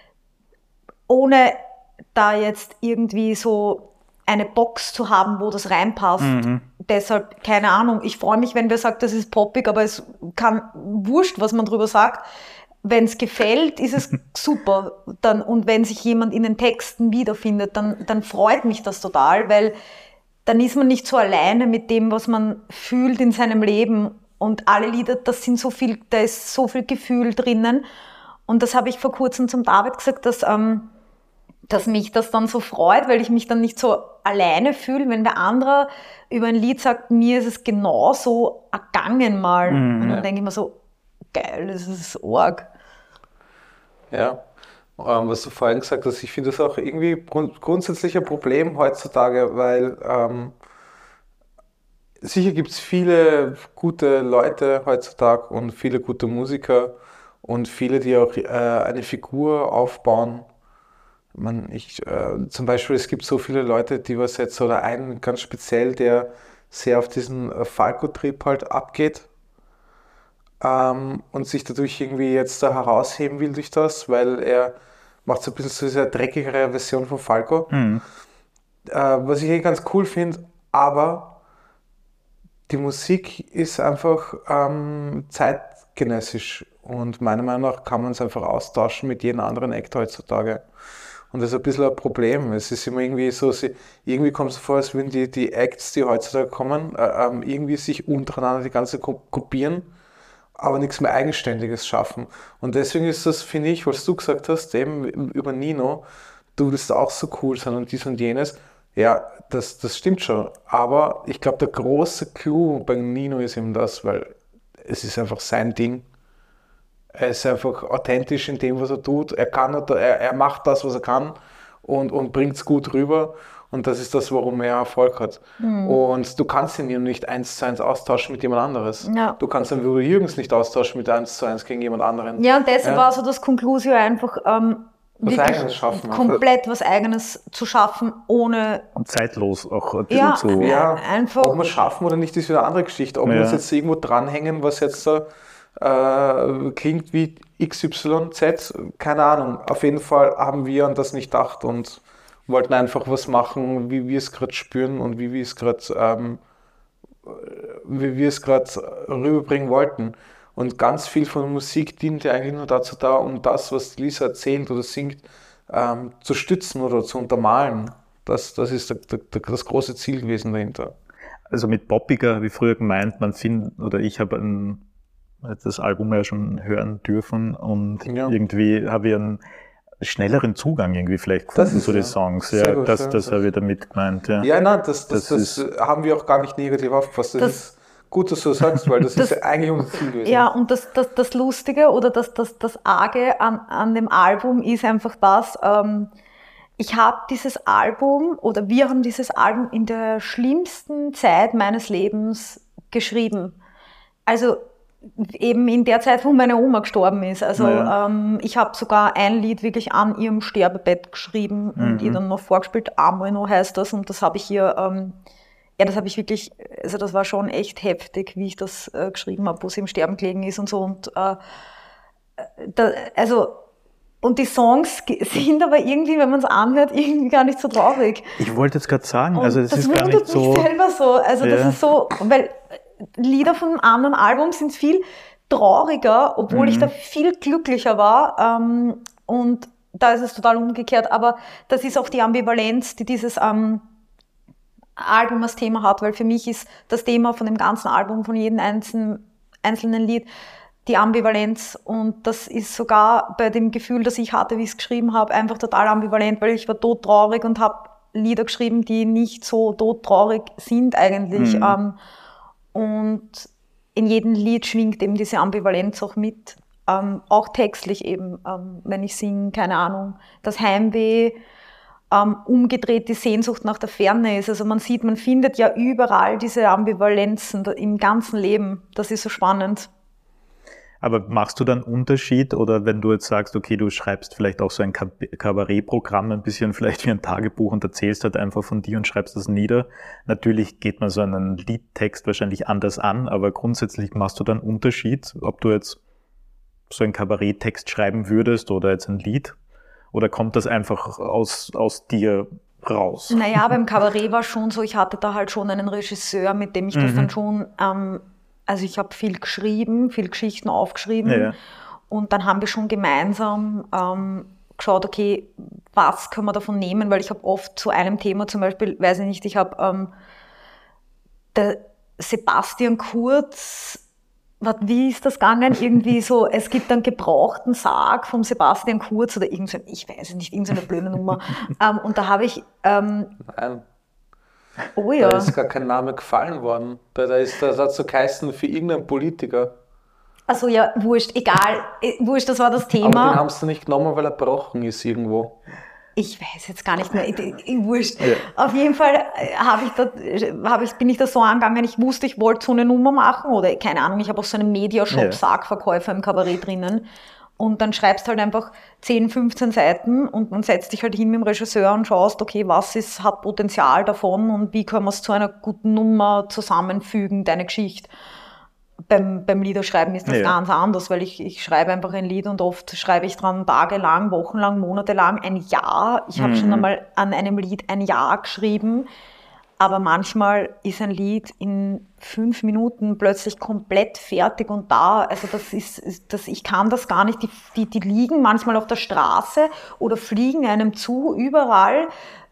ohne da jetzt irgendwie so eine Box zu haben, wo das reinpasst. Mhm. Deshalb, keine Ahnung, ich freue mich, wenn wer sagt, das ist poppig, aber es kann wurscht, was man drüber sagt. Wenn es gefällt, ist es super. Dann, und wenn sich jemand in den Texten wiederfindet, dann, dann freut mich das total, weil dann ist man nicht so alleine mit dem, was man fühlt in seinem Leben. Und alle Lieder, das sind so viel, da ist so viel Gefühl drinnen. Und das habe ich vor kurzem zum David gesagt, dass, ähm, dass mich das dann so freut, weil ich mich dann nicht so alleine fühle, wenn der andere über ein Lied sagt, mir ist es genauso ergangen mal. Mhm. Und dann denke ich mir so, geil, das ist arg. Ja, ähm, was du vorhin gesagt hast, ich finde das auch irgendwie grund- grundsätzlich ein Problem heutzutage, weil ähm, sicher gibt es viele gute Leute heutzutage und viele gute Musiker und viele, die auch äh, eine Figur aufbauen. Man, ich, äh, zum Beispiel, es gibt so viele Leute, die was jetzt, oder einen ganz speziell, der sehr auf diesen äh, Falco-Trip halt abgeht. Ähm, und sich dadurch irgendwie jetzt da herausheben will durch das, weil er macht so ein bisschen so diese dreckigere Version von Falco, mhm. äh, was ich eh ganz cool finde, aber die Musik ist einfach ähm, zeitgenössisch und meiner Meinung nach kann man es einfach austauschen mit jedem anderen Act heutzutage. Und das ist ein bisschen ein Problem. Es ist immer irgendwie so, sie, irgendwie kommt es vor, als würden die, die Acts, die heutzutage kommen, äh, ähm, irgendwie sich untereinander die ganze Zeit kopieren, aber nichts mehr Eigenständiges schaffen. Und deswegen ist das, finde ich, was du gesagt hast, eben über Nino, du willst auch so cool sein und dies und jenes. Ja, das, das stimmt schon. Aber ich glaube, der große Clou bei Nino ist eben das, weil es ist einfach sein Ding. Er ist einfach authentisch in dem, was er tut. Er kann, er, er macht das, was er kann und, und bringt es gut rüber. Und das ist das, warum er Erfolg hat. Mhm. Und du kannst ihn nicht eins zu eins austauschen mit jemand anderes. Ja. Du kannst den Udo Jürgens nicht austauschen mit eins zu eins gegen jemand anderen. Ja, und deshalb ja. war so das Conclusio einfach ähm, was Eigenes schaffen. Komplett was Eigenes zu schaffen, ohne... Und zeitlos auch ein bisschen ja, zu... Ja, einfach. Ob wir es schaffen oder nicht, ist wieder eine andere Geschichte. Ob ja. wir uns jetzt irgendwo dranhängen, was jetzt äh, klingt wie X Y Z, keine Ahnung. Auf jeden Fall haben wir an das nicht gedacht und wollten einfach was machen, wie wir es gerade spüren und wie wir es gerade ähm, wie wir es gerade rüberbringen wollten. Und ganz viel von Musik dient ja eigentlich nur dazu da, um das, was Lisa erzählt oder singt, ähm, zu stützen oder zu untermalen. Das, das ist der, der, das große Ziel gewesen dahinter. Also mit poppiger, wie früher gemeint, man findet, oder ich habe ein, das Album ja schon hören dürfen und ja. irgendwie habe ich einen schnelleren Zugang irgendwie vielleicht gefunden zu den Songs. Ja, gut, das, das habe ich damit gemeint. Ja, ja nein, das, das, das, das ist, haben wir auch gar nicht negativ aufgefasst. Das, das ist gut, dass du das sagst, weil das, das ist ja eigentlich unser Ziel gewesen. Ja, und das, das, das Lustige oder das, das, das Arge an, an dem Album ist einfach das, ähm, ich habe dieses Album oder wir haben dieses Album in der schlimmsten Zeit meines Lebens geschrieben. Also eben in der Zeit, wo meine Oma gestorben ist. Also ja. ähm, ich habe sogar ein Lied wirklich an ihrem Sterbebett geschrieben mhm. und ihr dann noch vorgespielt. Einmal noch heißt das und das habe ich ihr, ähm, ja das habe ich wirklich, also das war schon echt heftig, wie ich das äh, geschrieben habe, wo sie im Sterben gelegen ist und so. Und äh, da, also und die Songs sind aber irgendwie, wenn man es anhört, irgendwie gar nicht so traurig. Ich wollte jetzt gerade sagen, also das, das ist gar nicht so. Das selber so, also ja. das ist so, weil Lieder von einem anderen Album sind viel trauriger, obwohl mhm. ich da viel glücklicher war. Ähm, und da ist es total umgekehrt. Aber das ist auch die Ambivalenz, die dieses ähm, Album als Thema hat. Weil für mich ist das Thema von dem ganzen Album, von jedem einzelnen, einzelnen Lied, die Ambivalenz. Und das ist sogar bei dem Gefühl, das ich hatte, wie ich es geschrieben habe, einfach total ambivalent, weil ich war todtraurig und habe Lieder geschrieben, die nicht so todtraurig sind eigentlich. Mhm. Ähm, Und in jedem Lied schwingt eben diese Ambivalenz auch mit, ähm, auch textlich eben, ähm, wenn ich singe, keine Ahnung, das Heimweh, ähm, umgedreht die Sehnsucht nach der Ferne ist. Also man sieht, man findet ja überall diese Ambivalenzen im ganzen Leben. Das ist so spannend. Aber machst du dann einen Unterschied oder wenn du jetzt sagst, okay, du schreibst vielleicht auch so ein Kabarettprogramm, ein bisschen vielleicht wie ein Tagebuch und erzählst halt einfach von dir und schreibst das nieder. Natürlich geht man so einen Liedtext wahrscheinlich anders an, aber grundsätzlich machst du dann einen Unterschied, ob du jetzt so einen Kabaretttext schreiben würdest oder jetzt ein Lied? Oder kommt das einfach aus, aus dir raus? Naja, beim Kabarett war schon so, ich hatte da halt schon einen Regisseur, mit dem ich das mhm. dann schon... Ähm, Also ich habe viel geschrieben, viel Geschichten aufgeschrieben ja. und dann haben wir schon gemeinsam ähm, geschaut, okay, was können wir davon nehmen, weil ich habe oft zu einem Thema zum Beispiel, weiß ich nicht, ich habe ähm, der Sebastian Kurz, wat, wie ist das gegangen? Irgendwie so, es gibt einen gebrauchten Sarg vom Sebastian Kurz oder irgend so, ich weiß nicht, irgendeine so blöde Nummer ähm, und da habe ich... Ähm, Nein. Oh ja. Da ist gar kein Name gefallen worden. Da ist das hat so geheißen für irgendeinen Politiker. Also ja, wurscht, egal, wurscht, das war das Thema. Aber den haben sie nicht genommen, weil er gebrochen ist irgendwo. Ich weiß jetzt gar nicht mehr, ich, ich, wurscht. Ja. Auf jeden Fall hab ich da, hab ich, bin ich da so angegangen, ich wusste, ich wollte so eine Nummer machen oder keine Ahnung, ich habe auch so einen Mediashop-Sargverkäufer im Kabarett drinnen. Und dann schreibst halt einfach zehn, fünfzehn Seiten und dann setzt dich halt hin mit dem Regisseur und schaust, okay, was ist, hat Potenzial davon und wie können wir es zu einer guten Nummer zusammenfügen, deine Geschichte. Beim, beim Liederschreiben ist das ja. ganz anders, weil ich, ich schreibe einfach ein Lied und oft schreibe ich dran tagelang, wochenlang, monatelang, ein Jahr. Ich habe mhm. schon einmal an einem Lied ein Jahr geschrieben. Aber manchmal ist ein Lied in fünf Minuten plötzlich komplett fertig und da. Also das ist, das, ich kann das gar nicht. Die, die, die liegen manchmal auf der Straße oder fliegen einem zu, überall.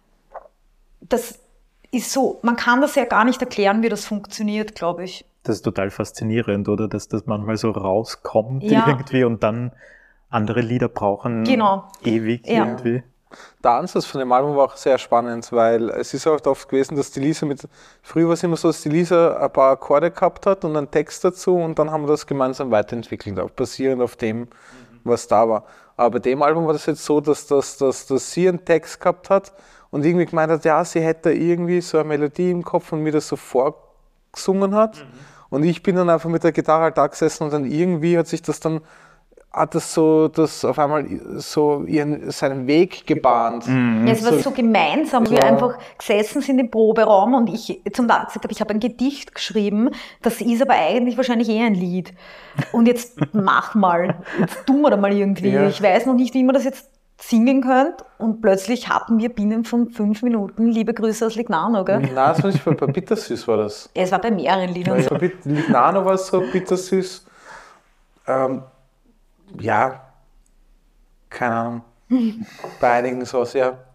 Das ist so, man kann das ja gar nicht erklären, wie das funktioniert, glaube ich. Das ist total faszinierend, oder? Dass das manchmal so rauskommt ja. irgendwie und dann andere Lieder brauchen genau. ewig ja. irgendwie. Der Ansatz von dem Album war auch sehr spannend, weil es ist halt oft gewesen, dass die Lisa mit, früher war es immer so, dass die Lisa ein paar Akkorde gehabt hat und einen Text dazu und dann haben wir das gemeinsam weiterentwickelt, basierend auf dem, mhm. was da war. Aber bei dem Album war das jetzt so, dass, dass, dass, dass sie einen Text gehabt hat und irgendwie gemeint hat, ja, sie hätte irgendwie so eine Melodie im Kopf und mir das so vorgesungen hat. Mhm. Und ich bin dann einfach mit der Gitarre halt da gesessen und dann irgendwie hat sich das dann hat das so, das auf einmal so ihren, seinen Weg gebahnt. Mhm. Ja, es war so, so gemeinsam, wir einfach gesessen sind im Proberaum und ich zum Tag gesagt habe, ich habe ein Gedicht geschrieben, das ist aber eigentlich wahrscheinlich eher ein Lied. Und jetzt mach mal, jetzt tun wir da mal irgendwie. Ja. Ich weiß noch nicht, wie man das jetzt singen könnt und plötzlich hatten wir binnen von fünf Minuten Liebe Grüße aus Lignano, gell? Nein, das war nicht, bei Bittersüß war das. Ja, es war bei mehreren Liedern. Ja, bei Lignano war es so, Bittersüß. Ähm, Ja, keine Ahnung. Bei einigen so sehr.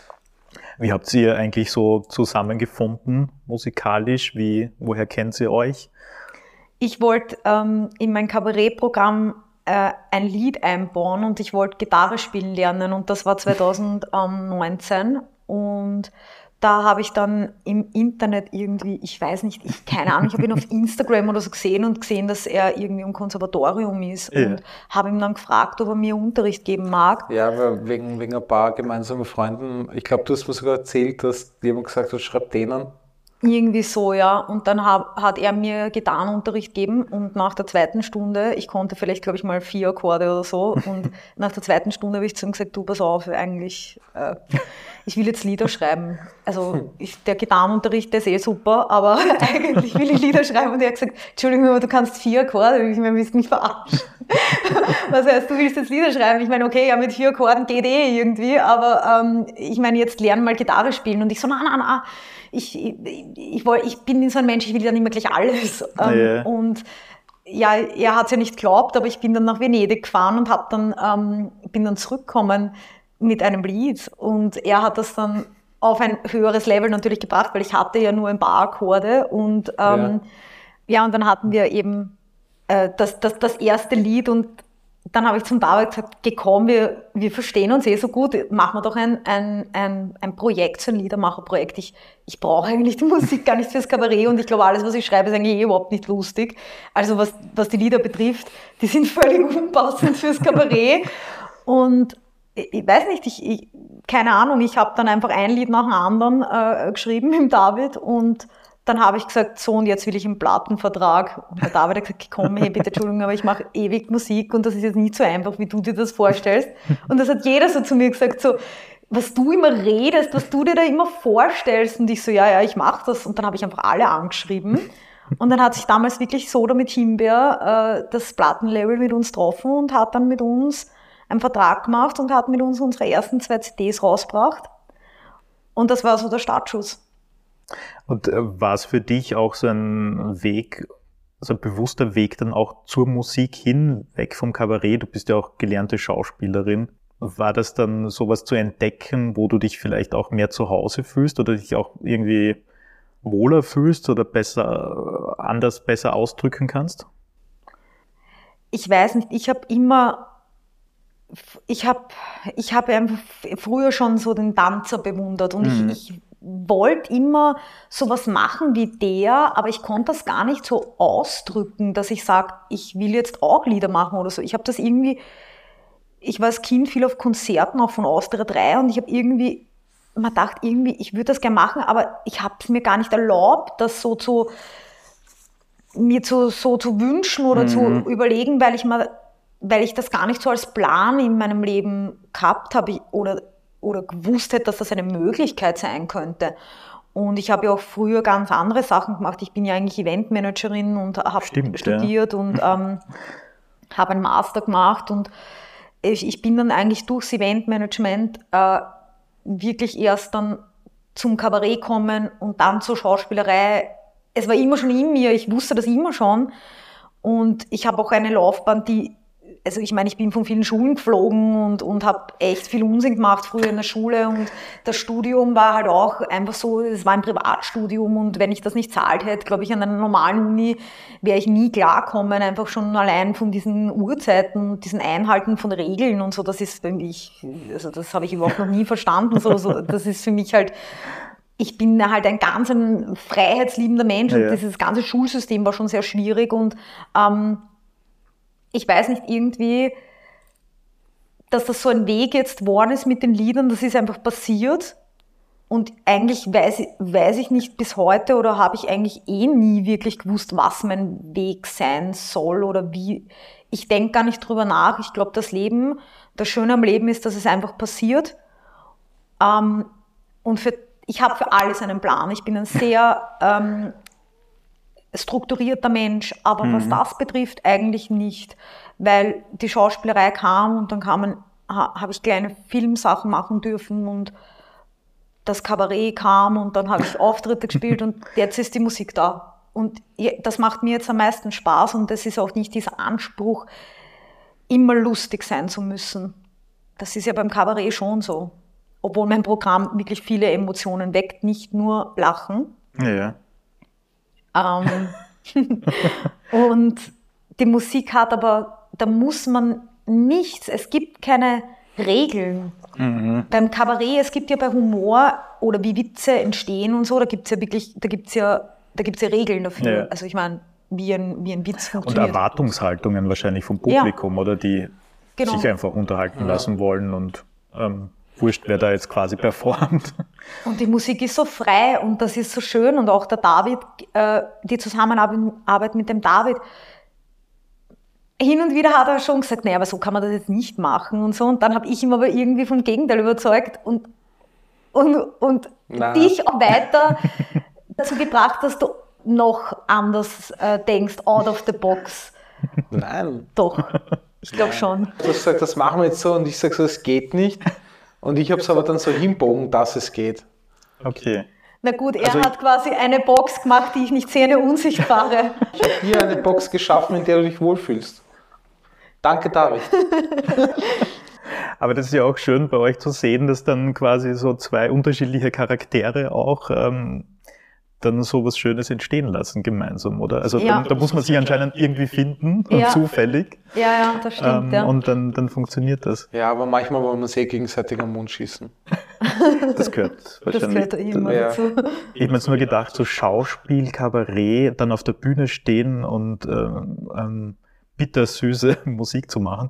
Wie habt ihr eigentlich so zusammengefunden, musikalisch? Wie, woher kennt ihr euch? Ich wollte ähm, in mein Kabarettprogramm äh, ein Lied einbauen und ich wollte Gitarre spielen lernen und das war zwanzig neunzehn und da habe ich dann im Internet irgendwie, ich weiß nicht, ich keine Ahnung, ich habe ihn auf Instagram oder so gesehen und gesehen, dass er irgendwie im Konservatorium ist ja. und habe ihm dann gefragt, ob er mir Unterricht geben mag. Ja, aber wegen, wegen ein paar gemeinsamen Freunden, ich glaube, du hast mir sogar erzählt, dass jemand gesagt hat, schreib denen. Irgendwie so, ja. Und dann hab, hat er mir Gitarrenunterricht gegeben und nach der zweiten Stunde, ich konnte vielleicht, glaube ich, mal vier Akkorde oder so und nach der zweiten Stunde habe ich zu ihm gesagt, du, pass auf, eigentlich, äh, ich will jetzt Lieder schreiben. Also ich, der Gitarrenunterricht, der ist eh super, aber eigentlich will ich Lieder schreiben und er hat gesagt, Entschuldigung, aber du kannst vier Akkorde, ich meine, du willst mich verarschen. Was heißt, du willst jetzt Lieder schreiben? Ich meine, okay, ja, mit vier Akkorden geht eh irgendwie, aber ähm, ich meine, jetzt lern mal Gitarre spielen und ich so, na, na, na, Ich, ich, ich, ich bin so ein Mensch, ich will dann immer gleich alles. Ähm, ja. Und ja, er hat es ja nicht geglaubt, aber ich bin dann nach Venedig gefahren und hab dann, ähm, bin dann zurückgekommen mit einem Lied. Und er hat das dann auf ein höheres Level natürlich gebracht, weil ich hatte ja nur ein paar Akkorde. Und ähm, ja. ja, und dann hatten wir eben äh, das, das, das erste Lied und dann habe ich zum David gesagt, geh komm, wir, wir verstehen uns eh so gut, machen wir doch ein, ein, ein, ein Projekt, so ein Liedermacherprojekt. Ich, ich brauche eigentlich die Musik gar nicht fürs Kabarett und ich glaube, alles, was ich schreibe, ist eigentlich eh überhaupt nicht lustig. Also was, was die Lieder betrifft, die sind völlig unpassend fürs Kabarett. Und ich, ich weiß nicht, ich, ich, keine Ahnung, ich habe dann einfach ein Lied nach dem anderen äh, geschrieben mit David und dann habe ich gesagt, so und jetzt will ich einen Plattenvertrag. Und der David hat gesagt, komm, hey, bitte, Entschuldigung, aber ich mache ewig Musik und das ist jetzt nicht so einfach, wie du dir das vorstellst. Und das hat jeder so zu mir gesagt, so, was du immer redest, was du dir da immer vorstellst. Und ich so, ja, ja, ich mache das. Und dann habe ich einfach alle angeschrieben. Und dann hat sich damals wirklich Soda mit Himbeer äh, das Plattenlabel mit uns getroffen und hat dann mit uns einen Vertrag gemacht und hat mit uns unsere ersten zwei C Ds rausgebracht. Und das war so der Startschuss. Und äh, war es für dich auch so ein Weg, so ein bewusster Weg dann auch zur Musik hin, weg vom Kabarett? Du bist ja auch gelernte Schauspielerin. War das dann sowas zu entdecken, wo du dich vielleicht auch mehr zu Hause fühlst oder dich auch irgendwie wohler fühlst oder besser, anders besser ausdrücken kannst? Ich weiß nicht, ich habe immer, ich habe ich hab einfach früher schon so den Tanzer bewundert und mhm. ich, ich wollte immer sowas machen wie der, aber ich konnte das gar nicht so ausdrücken, dass ich sage, ich will jetzt auch Lieder machen oder so. Ich habe das irgendwie, ich war als Kind viel auf Konzerten, auch von Austria drei und ich habe irgendwie, man dachte irgendwie, ich würde das gerne machen, aber ich habe es mir gar nicht erlaubt, das so zu, mir zu, so zu wünschen oder mhm. zu überlegen, weil ich mal, weil ich das gar nicht so als Plan in meinem Leben gehabt habe oder oder gewusst hätte, dass das eine Möglichkeit sein könnte. Und ich habe ja auch früher ganz andere Sachen gemacht. Ich bin ja eigentlich Eventmanagerin und habe studiert ja. und ähm, habe einen Master gemacht. Und ich, ich bin dann eigentlich durchs Eventmanagement äh, wirklich erst dann zum Kabarett kommen und dann zur Schauspielerei. Es war immer schon in mir, ich wusste das immer schon. Und ich habe auch eine Laufbahn, die Also ich meine, ich bin von vielen Schulen geflogen und, und habe echt viel Unsinn gemacht früher in der Schule und das Studium war halt auch einfach so, es war ein Privatstudium und wenn ich das nicht zahlt hätte, glaube ich, an einer normalen Uni wäre ich nie klarkommen, einfach schon allein von diesen Uhrzeiten, diesen Einhalten von Regeln und so, das ist für mich, also das habe ich überhaupt noch nie verstanden, so, so das ist für mich halt, ich bin halt ein ganz ein freiheitsliebender Mensch ja, ja. und dieses ganze Schulsystem war schon sehr schwierig und ähm, ich weiß nicht, irgendwie, dass das so ein Weg jetzt geworden ist mit den Liedern, das ist einfach passiert und eigentlich weiß, weiß ich nicht bis heute oder habe ich eigentlich eh nie wirklich gewusst, was mein Weg sein soll oder wie. Ich denke gar nicht drüber nach. Ich glaube, das Leben, das Schöne am Leben ist, dass es einfach passiert ähm, und für, ich habe für alles einen Plan. Ich bin ein sehr ähm, strukturierter Mensch, aber mhm. was das betrifft, eigentlich nicht, weil die Schauspielerei kam und dann kamen, ha, habe ich kleine Filmsachen machen dürfen und das Kabarett kam und dann habe ich Auftritte gespielt und jetzt ist die Musik da. Und das macht mir jetzt am meisten Spaß und das ist auch nicht dieser Anspruch, immer lustig sein zu müssen. Das ist ja beim Kabarett schon so. Obwohl mein Programm wirklich viele Emotionen weckt, nicht nur Lachen. Ja. Ähm, und die Musik hat aber, da muss man nichts, es gibt keine Regeln. Mhm. Beim Kabarett, es gibt ja bei Humor oder wie Witze entstehen und so, da gibt es ja wirklich, da gibt's ja, da gibt's ja Regeln dafür. Ja. Also ich meine, wie ein, wie ein Witz funktioniert. Und Erwartungshaltungen wahrscheinlich vom Publikum, ja. oder die genau. sich einfach unterhalten ja. lassen wollen und ähm, wurscht, wer da jetzt quasi performt. Und die Musik ist so frei und das ist so schön und auch der David, äh, die Zusammenarbeit mit dem David, hin und wieder hat er schon gesagt, naja, aber so kann man das jetzt nicht machen und so. Und dann habe ich ihn aber irgendwie vom Gegenteil überzeugt und, und, und dich auch weiter dazu gebracht, dass du noch anders äh, denkst, out of the box. Nein. Doch, ich glaube schon. Du hast gesagt, das machen wir jetzt so und ich sage so, es geht nicht. Und ich habe es aber dann so hinbogen, dass es geht. Okay. Na gut, er also hat quasi eine Box gemacht, die ich nicht sehe, eine unsichtbare. Ich habe hier eine Box geschaffen, in der du dich wohlfühlst. Danke, David. Aber das ist ja auch schön bei euch zu sehen, dass dann quasi so zwei unterschiedliche Charaktere auch ähm, dann so was Schönes entstehen lassen gemeinsam, oder? Also ja. dann, da muss man sich anscheinend irgendwie finden, ja. zufällig. Ja, ja, das stimmt. Ähm, ja. Und dann, dann funktioniert das. Ja, aber manchmal wollen wir uns eh gegenseitig am Mund schießen. Das gehört wahrscheinlich. Das gehört immer ja. dazu. Ich habe mir jetzt nur gedacht, so Schauspiel, Kabarett, dann auf der Bühne stehen und ähm, ähm, bittersüße Musik zu machen.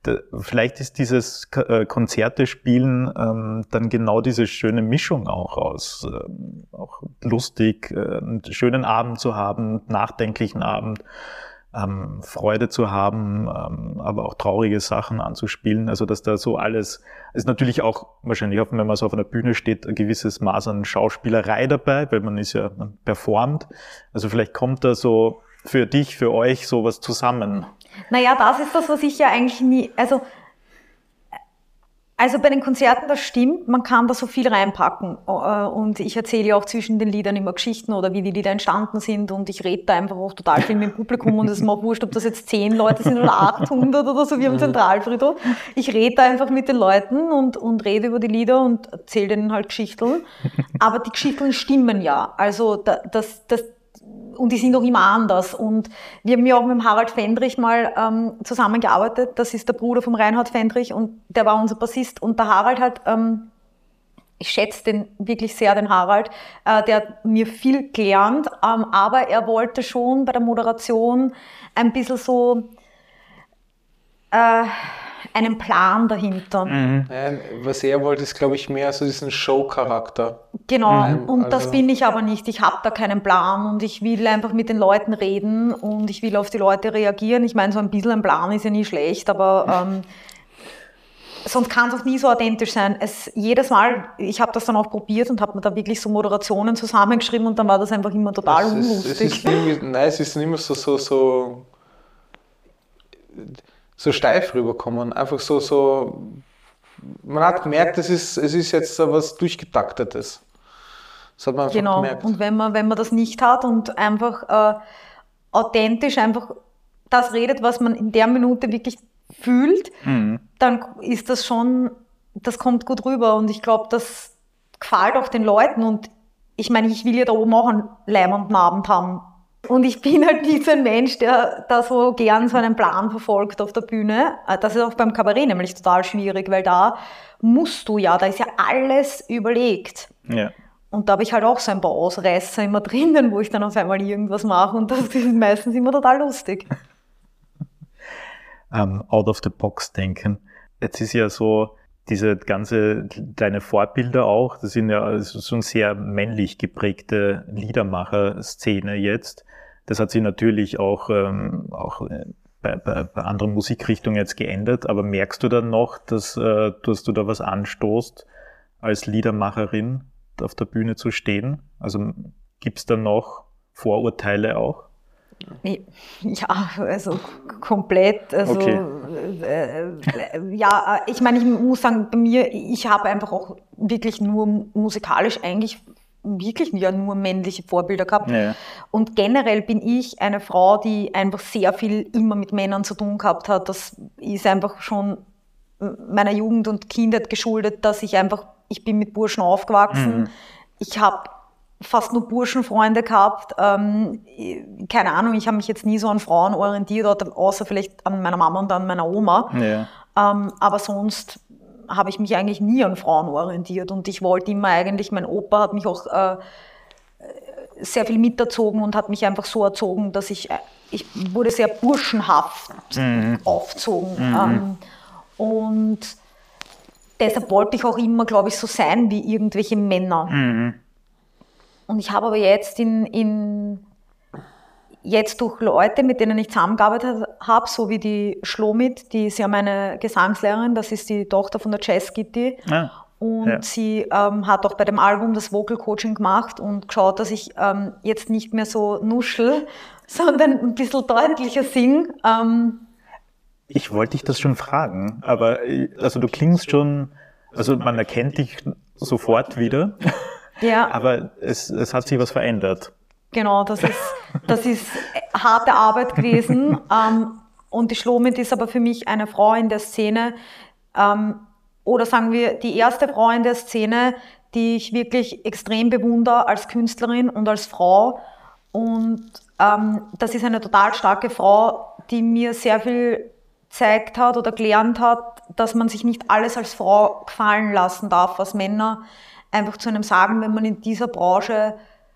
Da, vielleicht ist dieses K- Konzerte spielen ähm, dann genau diese schöne Mischung auch aus, ähm, auch lustig, äh, einen schönen Abend zu haben, nachdenklichen Abend, ähm, Freude zu haben, ähm, aber auch traurige Sachen anzuspielen. Also dass da so alles, ist natürlich auch wahrscheinlich, auch wenn man so auf einer Bühne steht, ein gewisses Maß an Schauspielerei dabei, weil man ist ja, man performt. Also vielleicht kommt da so für dich, für euch sowas zusammen. Naja, das ist das, was ich ja eigentlich nie, also, also bei den Konzerten, das stimmt, man kann da so viel reinpacken und ich erzähle ja auch zwischen den Liedern immer Geschichten oder wie die Lieder entstanden sind und ich rede da einfach auch total viel mit dem Publikum und es ist mir auch wurscht, ob das jetzt zehn Leute sind oder achthundert oder so wie am Zentralfriedhof. Ich rede da einfach mit den Leuten und, und rede über die Lieder und erzähle denen halt Geschichten, aber die Geschichten stimmen ja, also das, das und die sind auch immer anders. Und wir haben ja auch mit dem Harald Fendrich mal ähm, zusammengearbeitet. Das ist der Bruder vom Reinhard Fendrich und der war unser Bassist. Und der Harald hat, ähm, ich schätze den wirklich sehr, den Harald, äh, der hat mir viel gelernt, ähm, aber er wollte schon bei der Moderation ein bisschen so äh, einen Plan dahinter. Mhm. Ja, was er wollte, ist, glaube ich, mehr so diesen Show-Charakter. Genau, Mhm. und Also das bin ich aber nicht. Ich habe da keinen Plan und ich will einfach mit den Leuten reden und ich will auf die Leute reagieren. Ich meine, so ein bisschen ein Plan ist ja nie schlecht, aber ähm, sonst kann es auch nie so authentisch sein. Es, jedes Mal, ich habe das dann auch probiert und habe mir da wirklich so Moderationen zusammengeschrieben und dann war das einfach immer total es unlustig. Ist, es ist nie, nein, es ist nicht mehr so, so, so, so steif rüberkommen. Einfach so, so, man hat gemerkt, es ist, es ist jetzt was Durchgetaktetes. Das hat man einfach genau. gemerkt. Und wenn man, wenn man das nicht hat und einfach äh, authentisch einfach das redet, was man in der Minute wirklich fühlt, mhm. dann ist das schon, das kommt gut rüber und ich glaube, das gefällt auch den Leuten und ich meine, ich will ja da oben auch einen leimenden Abend haben. Und ich bin halt nicht so ein Mensch, der da so gern so einen Plan verfolgt auf der Bühne. Das ist auch beim Kabarett nämlich total schwierig, weil da musst du ja, da ist ja alles überlegt. Ja. Und da habe ich halt auch so ein paar Ausreißer immer drinnen, wo ich dann auf einmal irgendwas mache und das ist meistens immer total lustig. Um, out of the box denken. Jetzt ist ja so, diese ganze, deine Vorbilder auch, das sind ja so eine sehr männlich geprägte Liedermacher-Szene jetzt. Das hat sich natürlich auch, ähm, auch bei, bei, bei anderen Musikrichtungen jetzt geändert, aber merkst du dann noch, dass, äh, dass du da was anstoßt, als Liedermacherin auf der Bühne zu stehen? Also gibt's da noch Vorurteile auch? Ja, also komplett. Also okay. äh, ja, ich meine, ich muss sagen, bei mir, ich habe einfach auch wirklich nur musikalisch eigentlich wirklich ja nur männliche Vorbilder gehabt. Ja. Und generell bin ich eine Frau, die einfach sehr viel immer mit Männern zu tun gehabt hat. Das ist einfach schon meiner Jugend und Kindheit geschuldet, dass ich einfach, ich bin mit Burschen aufgewachsen. Mhm. Ich habe fast nur Burschenfreunde gehabt. Ähm, keine Ahnung, ich habe mich jetzt nie so an Frauen orientiert, außer vielleicht an meiner Mama und an meiner Oma. Ja. Ähm, aber sonst habe ich mich eigentlich nie an Frauen orientiert und ich wollte immer eigentlich, mein Opa hat mich auch äh, sehr viel miterzogen und hat mich einfach so erzogen, dass ich, ich wurde sehr burschenhaft mhm. aufgezogen. Mhm. Ähm, und deshalb wollte ich auch immer, glaube ich, so sein wie irgendwelche Männer. Mhm. Und ich habe aber jetzt in, in jetzt durch Leute, mit denen ich zusammengearbeitet habe, so wie die Schlomit, die ist ja meine Gesangslehrerin, das ist die Tochter von der Jazz Gitti. Ja. Und ja. sie ähm, hat auch bei dem Album das Vocal Coaching gemacht und geschaut, dass ich ähm, jetzt nicht mehr so nuschel, sondern ein bisschen deutlicher singe. Ähm, ich wollte dich das schon fragen, aber also du klingst schon, also man erkennt dich sofort wieder. Ja. Aber es, es hat sich was verändert. Genau, das ist, das ist harte Arbeit gewesen. ähm, und die Schlomit ist aber für mich eine Frau in der Szene, ähm, oder sagen wir die erste Frau in der Szene, die ich wirklich extrem bewundere als Künstlerin und als Frau. Und ähm, das ist eine total starke Frau, die mir sehr viel gezeigt hat oder gelernt hat, dass man sich nicht alles als Frau gefallen lassen darf, was Männer einfach zu einem sagen, wenn man in dieser Branche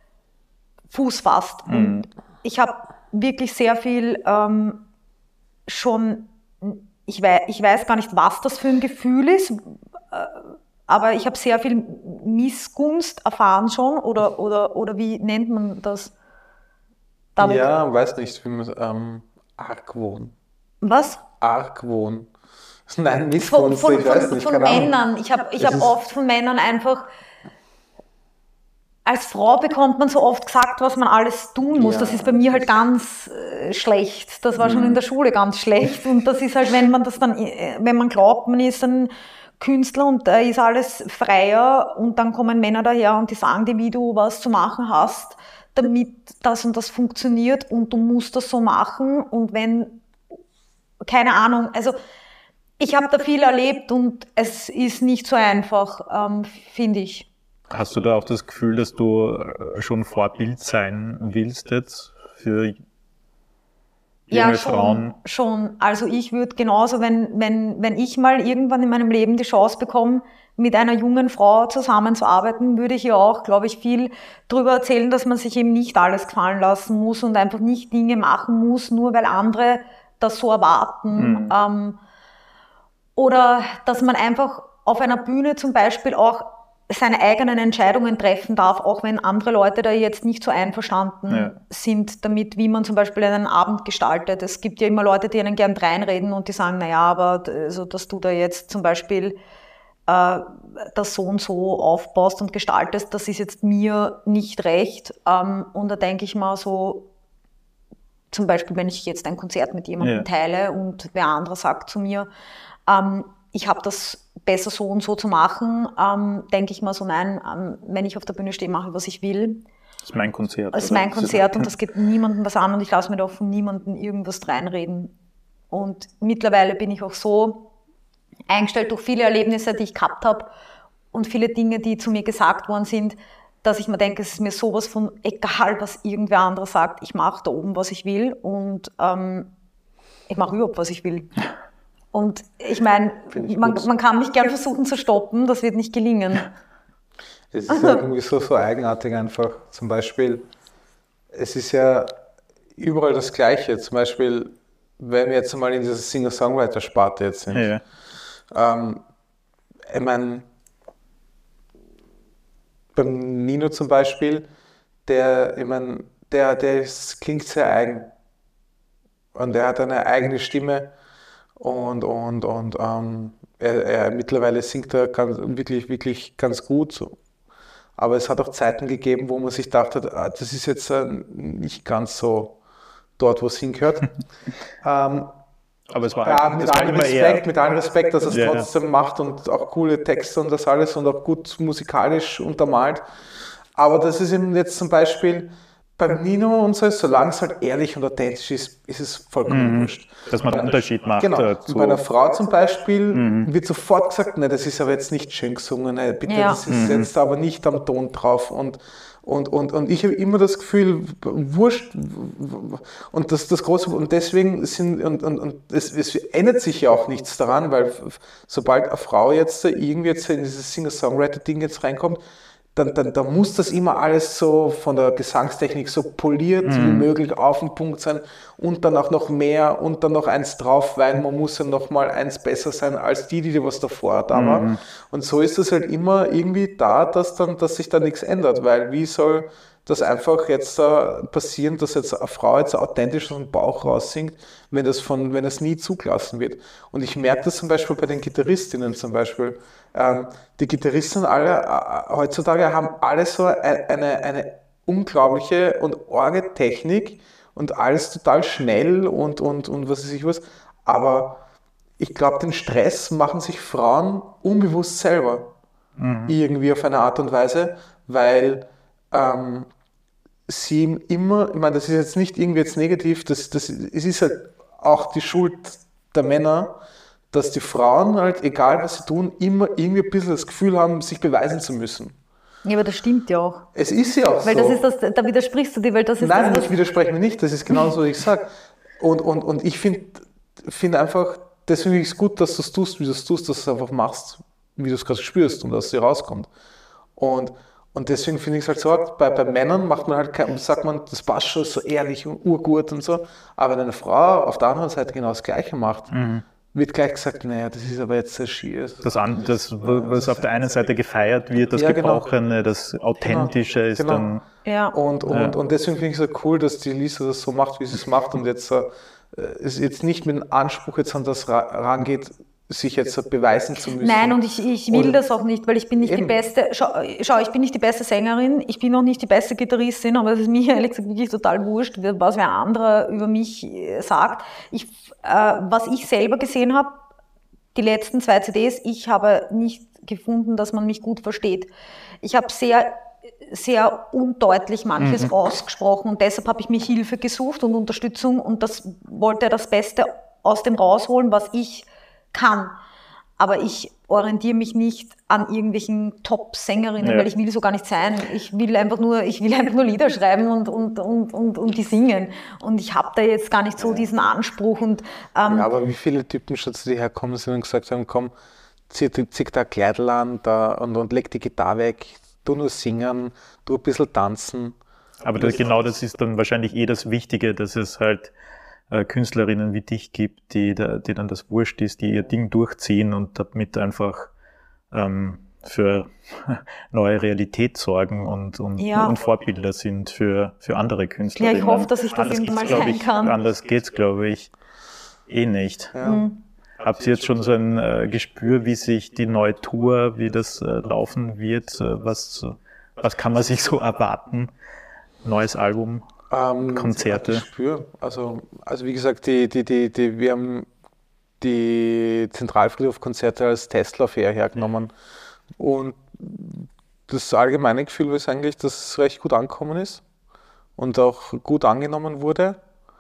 Fuß fasst. Mhm. Und ich habe wirklich sehr viel ähm, schon ich weiß, ich weiß gar nicht, was das für ein Gefühl ist, aber ich habe sehr viel Missgunst erfahren schon, oder, oder, oder wie nennt man das? Damit? Ja, weiß nicht, wie man ähm, Argwohn. Was? Argwohn. Nein, Missgunst, von, von, ich weiß von, nicht. Von Männern. Ich habe ich hab oft von Männern einfach, als Frau bekommt man so oft gesagt, was man alles tun muss. Ja, das ist bei mir halt ganz äh, schlecht. Das war mhm. schon in der Schule ganz schlecht. Und das ist halt, wenn man das dann, wenn man glaubt, man ist ein Künstler und da ist alles freier und dann kommen Männer daher und die sagen dir, wie du was zu machen hast, damit das und das funktioniert und du musst das so machen und wenn, keine Ahnung, also ich habe da viel erlebt und es ist nicht so einfach, ähm, finde ich. Hast du da auch das Gefühl, dass du schon Vorbild sein willst jetzt für junge ja, schon, Frauen? schon. Also ich würde genauso, wenn, wenn, wenn ich mal irgendwann in meinem Leben die Chance bekomme, mit einer jungen Frau zusammenzuarbeiten, würde ich ihr auch, glaube ich, viel darüber erzählen, dass man sich eben nicht alles gefallen lassen muss und einfach nicht Dinge machen muss, nur weil andere das so erwarten. Mhm. Ähm, oder dass man einfach auf einer Bühne zum Beispiel auch seine eigenen Entscheidungen treffen darf, auch wenn andere Leute da jetzt nicht so einverstanden ja. sind damit, wie man zum Beispiel einen Abend gestaltet. Es gibt ja immer Leute, die einen gern reinreden und die sagen, naja, aber also, dass du da jetzt zum Beispiel äh, das so und so aufbaust und gestaltest, das ist jetzt mir nicht recht. Ähm, und da denke ich mal so, zum Beispiel, wenn ich jetzt ein Konzert mit jemandem ja. teile und wer andere sagt zu mir, ähm, ich habe das besser so und so zu machen, ähm, denke ich mal so, nein, ähm, wenn ich auf der Bühne stehe, mache ich, was ich will. Das ist mein Konzert. Das ist mein Konzert und das geht niemandem was an und ich lasse mir da auch von niemandem irgendwas reinreden. Und mittlerweile bin ich auch so eingestellt durch viele Erlebnisse, die ich gehabt habe und viele Dinge, die zu mir gesagt worden sind, dass ich mir denke, es ist mir sowas von egal, was irgendwer anderes sagt. Ich mache da oben, was ich will und ähm, ich mache überhaupt, was ich will. Und ich meine, man, man kann mich gern versuchen zu stoppen, das wird nicht gelingen. Es ist ja irgendwie so, so eigenartig einfach. Zum Beispiel, es ist ja überall das Gleiche. Zum Beispiel, wenn wir jetzt mal in dieser Singer-Songwriter-Sparte jetzt sind. Ja. Ähm, ich meine, beim Nino zum Beispiel, der, ich meine, der, der ist, klingt sehr eigen. Und der hat eine eigene Stimme. Und, und, und ähm, er, er mittlerweile singt er ganz, wirklich, wirklich ganz gut. Aber es hat auch Zeiten gegeben, wo man sich dachte, ah, das ist jetzt äh, nicht ganz so dort, wo es hingehört. ähm, Aber es war ja, halt, mit das allem Respekt, eher... mit allem Respekt, dass er es ja, trotzdem ja. macht und auch coole Texte und das alles und auch gut musikalisch untermalt. Aber das ist eben jetzt zum Beispiel beim Nino und so, solange es halt ehrlich und authentisch ist, ist es vollkommen mhm. wurscht. Dass man einen Unterschied macht. Genau. Dazu. Bei einer Frau zum Beispiel mhm. wird sofort gesagt, ne, das ist aber jetzt nicht schön gesungen, ne, bitte, ja. das ist mhm. jetzt aber nicht am Ton drauf. Und, und, und, und ich habe immer das Gefühl, wurscht, und das, das große, und deswegen sind, und, und, und es, es ändert sich ja auch nichts daran, weil sobald eine Frau jetzt irgendwie jetzt in dieses Singer-Songwriter-Ding jetzt reinkommt, Dann, dann, dann muss das immer alles so von der Gesangstechnik so poliert mhm. wie möglich auf den Punkt sein und dann auch noch mehr und dann noch eins drauf, weil man muss ja noch mal eins besser sein als die, die was davor da war. Mhm. Und so ist es halt immer irgendwie da, dass, dann, dass sich da nichts ändert, weil wie soll das einfach jetzt uh, passieren, dass jetzt eine Frau jetzt authentisch aus dem Bauch raussingt, wenn das von, wenn das nie zugelassen wird. Und ich merke das zum Beispiel bei den Gitarristinnen zum Beispiel. Ähm, die Gitarristen alle äh, heutzutage haben alle so eine, eine, eine unglaubliche und orge Technik und alles total schnell und, und, und was weiß ich was. Aber ich glaube, den Stress machen sich Frauen unbewusst selber. Mhm. Irgendwie auf eine Art und Weise, weil ähm, sie immer, ich meine, das ist jetzt nicht irgendwie jetzt negativ, das, das, es ist halt auch die Schuld der Männer, dass die Frauen halt, egal was sie tun, immer irgendwie ein bisschen das Gefühl haben, sich beweisen zu müssen. Ja, aber das stimmt ja auch. Es ist ja auch weil so. Das ist das, da widersprichst du dir, weil das ist Nein, das, ich widerspreche mir nicht, das ist genau so, wie ich sage. Und, und, und ich finde find einfach, deswegen ist es gut, dass du es tust, wie du es tust, dass du es einfach machst, wie du es gerade spürst und dass es dir rauskommt. Und Und deswegen finde ich es halt so, bei, bei Männern macht man halt kein, sagt man, das passt schon so ehrlich und urgut und so. Aber wenn eine Frau auf der anderen Seite genau das Gleiche macht, mhm. wird gleich gesagt, naja, das ist aber jetzt sehr schier. Das, an, das, was auf der einen Seite gefeiert wird, das ja, Gebrochene, genau. Das Authentische genau. ist genau. dann... Ja. Und, und, ja. und deswegen finde ich es so cool, dass die Lisa das so macht, wie sie es macht und jetzt, äh, es jetzt nicht mit dem Anspruch jetzt an das ra- rangeht, sich jetzt beweisen zu müssen. Nein, und ich, ich will Oder das auch nicht, weil ich bin nicht eben. die beste, schau, schau, ich bin nicht die beste Sängerin, ich bin auch nicht die beste Gitarristin, aber es ist mir ehrlich gesagt wirklich total wurscht, was wer anderer über mich sagt. Ich, äh, was ich selber gesehen habe, die letzten zwei C Ds, ich habe nicht gefunden, dass man mich gut versteht. Ich habe sehr, sehr undeutlich manches mhm. ausgesprochen und deshalb habe ich mir Hilfe gesucht und Unterstützung und das wollte das Beste aus dem rausholen, was ich kann. Aber ich orientiere mich nicht an irgendwelchen Top-Sängerinnen, ja. weil ich will so gar nicht sein. Ich will einfach nur, ich will einfach nur Lieder schreiben und, und, und, und, und die singen. Und ich habe da jetzt gar nicht so diesen Anspruch. Und, ähm, ja, aber wie viele Typen schon zu dir herkommen sind und gesagt haben, komm, zieh, zieh da ein Kleidl an da, und, und leg die Gitarre weg, tu nur singen, tu ein bisschen tanzen. Aber das, genau das ist dann wahrscheinlich eh das Wichtige, dass es halt Künstlerinnen wie dich gibt, die, die dann das wurscht ist, die ihr Ding durchziehen und damit einfach ähm, für neue Realität sorgen und, und, ja. und Vorbilder sind für, für andere Künstlerinnen. Ja, ich hoffe, dass ich das irgendwann mal sein kann. Anders geht's, glaube ich, eh nicht. Ja. Mhm. Habt ihr jetzt schon so ein äh, Gespür, wie sich die neue Tour, wie das äh, laufen wird? Äh, was, was kann man sich so erwarten? Neues Album? Ähm, Konzerte. Ich spüre. Also, also wie gesagt, die, die, die, die, wir haben die Zentralfriedhof-Konzerte als Testlauf eher hergenommen. Und das allgemeine Gefühl ist eigentlich, dass es recht gut angekommen ist und auch gut angenommen wurde.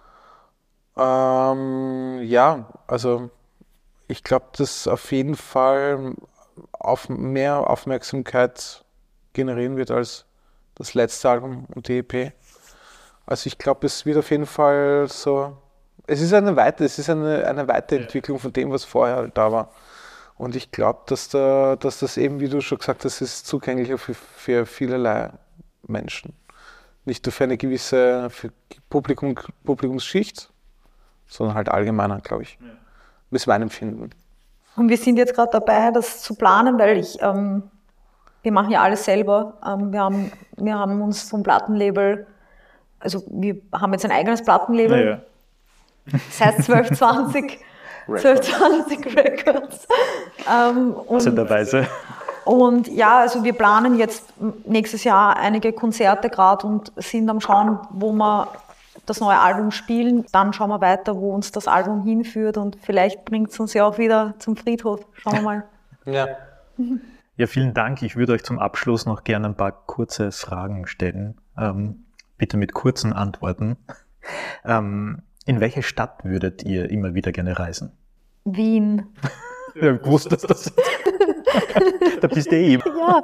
Ähm, ja, also ich glaube, dass auf jeden Fall auf mehr Aufmerksamkeit generieren wird als das letzte Album und die E P. Also ich glaube, es wird auf jeden Fall so, es ist eine Weite, es ist eine, eine Weiterentwicklung von dem, was vorher halt da war. Und ich glaube, dass, da, dass das eben, wie du schon gesagt hast, ist zugänglicher für, für vielerlei Menschen. Nicht nur für eine gewisse für Publikum, Publikumsschicht, sondern halt allgemeiner, glaube ich. Ja. Bis meinem Empfinden. Und wir sind jetzt gerade dabei, das zu planen, weil ich, ähm, wir machen ja alles selber. Ähm, wir, haben, wir haben uns vom Plattenlabel, also wir haben jetzt ein eigenes Plattenlabel, ja, ja. Seit zwölf zwanzig Records. ähm, und, und ja, also wir planen jetzt nächstes Jahr einige Konzerte gerade und sind am Schauen, wo wir das neue Album spielen. Dann schauen wir weiter, wo uns das Album hinführt und vielleicht bringt es uns ja auch wieder zum Friedhof. Schauen wir mal. Ja. Ja, vielen Dank. Ich würde euch zum Abschluss noch gerne ein paar kurze Fragen stellen. Ähm, bitte mit kurzen Antworten. Ähm, in welche Stadt würdet ihr immer wieder gerne reisen? Wien. Ja, ich wusste, dass das... Da bist du eh. Ja.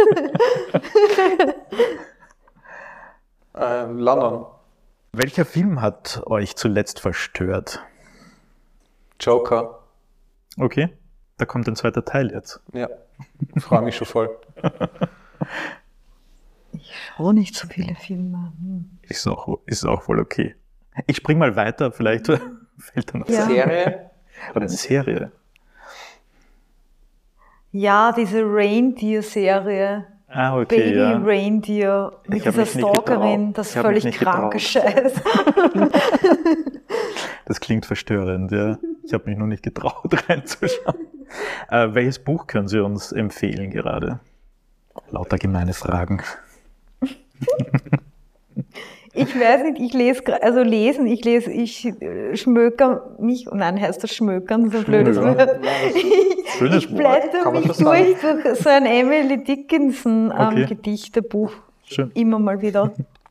äh, London. Welcher Film hat euch zuletzt verstört? Joker. Okay, da kommt ein zweiter Teil jetzt. Ja, ich freue mich schon voll. Ich schaue nicht so viele Filme. Hm. Ist auch, ist auch voll okay. Ich spring mal weiter, vielleicht fällt da noch ja. Serie? Oder eine Serie? Ja, diese Reindeer-Serie. Ah, okay, Baby ja. Reindeer mit dieser Stalkerin, das ist völlig kranke Scheiß. Das klingt verstörend, ja. Ich habe mich noch nicht getraut, reinzuschauen. Äh, welches Buch können Sie uns empfehlen gerade? Lauter gemeine Fragen. Ich weiß nicht, ich lese, also lesen, ich lese, ich schmöker mich, oh nein, heißt das schmökern, so ein blödes Wort. Ich, ich blätter mich durch, durch so ein Emily Dickinson ähm, okay. Gedichtebuch. Schön. Immer mal wieder.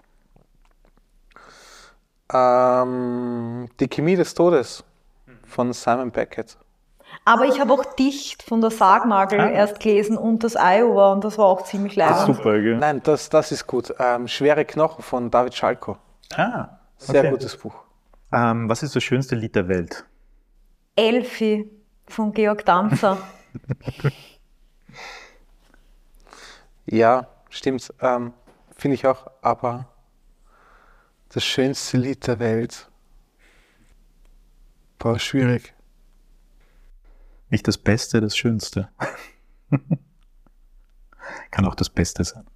Ähm, Die Chemie des Todes von Simon Beckett. Aber ich habe auch Dicht von der Sargnagel ah. erst gelesen und das Iowa und das war auch ziemlich leid. Ah, super, gell? Nein, das, das ist gut. Ähm, Schwere Knochen von David Schalko. Ah, okay. Sehr gutes Buch. Ähm, was ist das schönste Lied der Welt? Elfi von Georg Danzer. Ja, stimmt. Ähm, Finde ich auch. Aber das schönste Lied der Welt war schwierig. Nicht das Beste, das Schönste. Kann auch das Beste sein.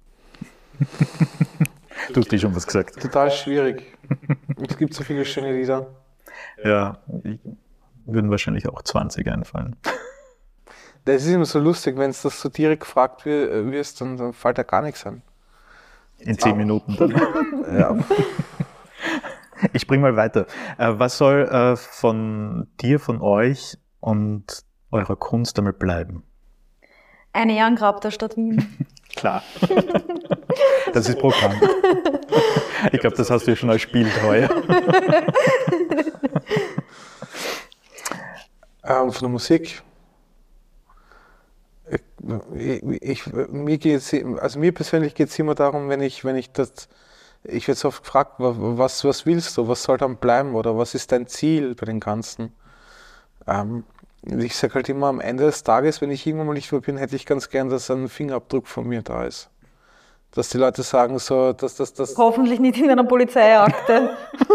Du hast eh schon was gesagt. Total schwierig. Es gibt so viele schöne Lieder. Ja, würden wahrscheinlich auch zwanzig einfallen. Das ist immer so lustig, wenn es das so direkt gefragt wirst, dann, dann fällt da gar nichts an. In zehn Minuten dann. Ja. Ich bringe mal weiter. Was soll von dir, von euch und eurer Kunst damit bleiben? Ein Ehrengrab der Stadt Wien. Klar. Das ist Programm. Ich glaube, das hast du ja schon als Spiel heuer. Ähm, von der Musik. Ich, ich, mir geht's, also mir persönlich geht es immer darum, wenn ich, wenn ich das, ich werde so oft gefragt, was, was willst du, was soll dann bleiben oder was ist dein Ziel bei den Ganzen? Ähm, ich sage halt immer, am Ende des Tages, wenn ich irgendwann mal nicht mehr bin, hätte ich ganz gern, dass ein Fingerabdruck von mir da ist. Dass die Leute sagen so, dass das... Dass, Hoffentlich nicht in einer Polizeiakte.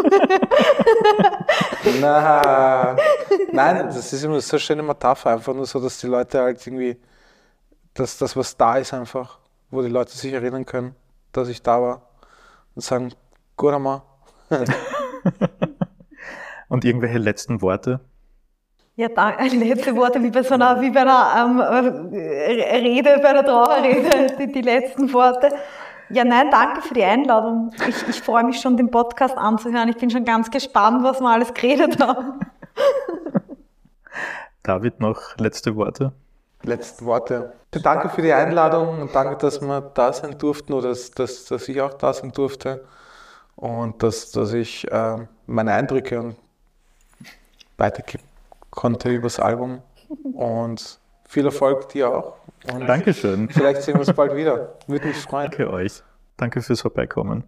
Na, nein, das ist immer so eine schöne Metapher, einfach nur so, dass die Leute halt irgendwie, dass das, was da ist einfach, wo die Leute sich erinnern können, dass ich da war und sagen, gut einmal. Und irgendwelche letzten Worte? Ja, danke. Letzte Worte wie bei so einer, wie bei einer ähm, Rede, bei einer Trauerrede, die, die letzten Worte. Ja, nein, danke für die Einladung. Ich, ich freue mich schon, den Podcast anzuhören. Ich bin schon ganz gespannt, was wir alles geredet haben. David, noch letzte Worte? Letzte Worte. Danke für die Einladung und danke, dass wir da sein durften oder dass, dass, dass ich auch da sein durfte und dass, dass ich äh, meine Eindrücke weitergeben konnte über das Album und viel Erfolg dir auch. Und Dankeschön. Vielleicht sehen wir uns bald wieder. Würde mich freuen. Danke euch. Danke fürs Vorbeikommen.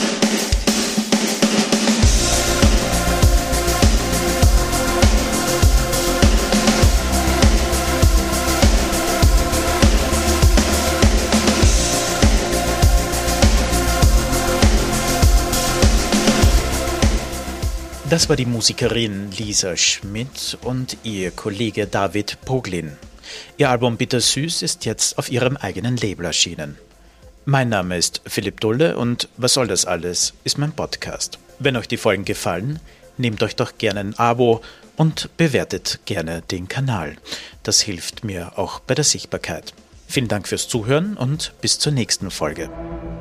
Das war die Musikerin Lisa Schmidt und ihr Kollege David Poglin. Ihr Album Bittersüß ist jetzt auf ihrem eigenen Label erschienen. Mein Name ist Philipp Dulle und Was soll das alles ist mein Podcast. Wenn euch die Folgen gefallen, nehmt euch doch gerne ein Abo und bewertet gerne den Kanal. Das hilft mir auch bei der Sichtbarkeit. Vielen Dank fürs Zuhören und bis zur nächsten Folge.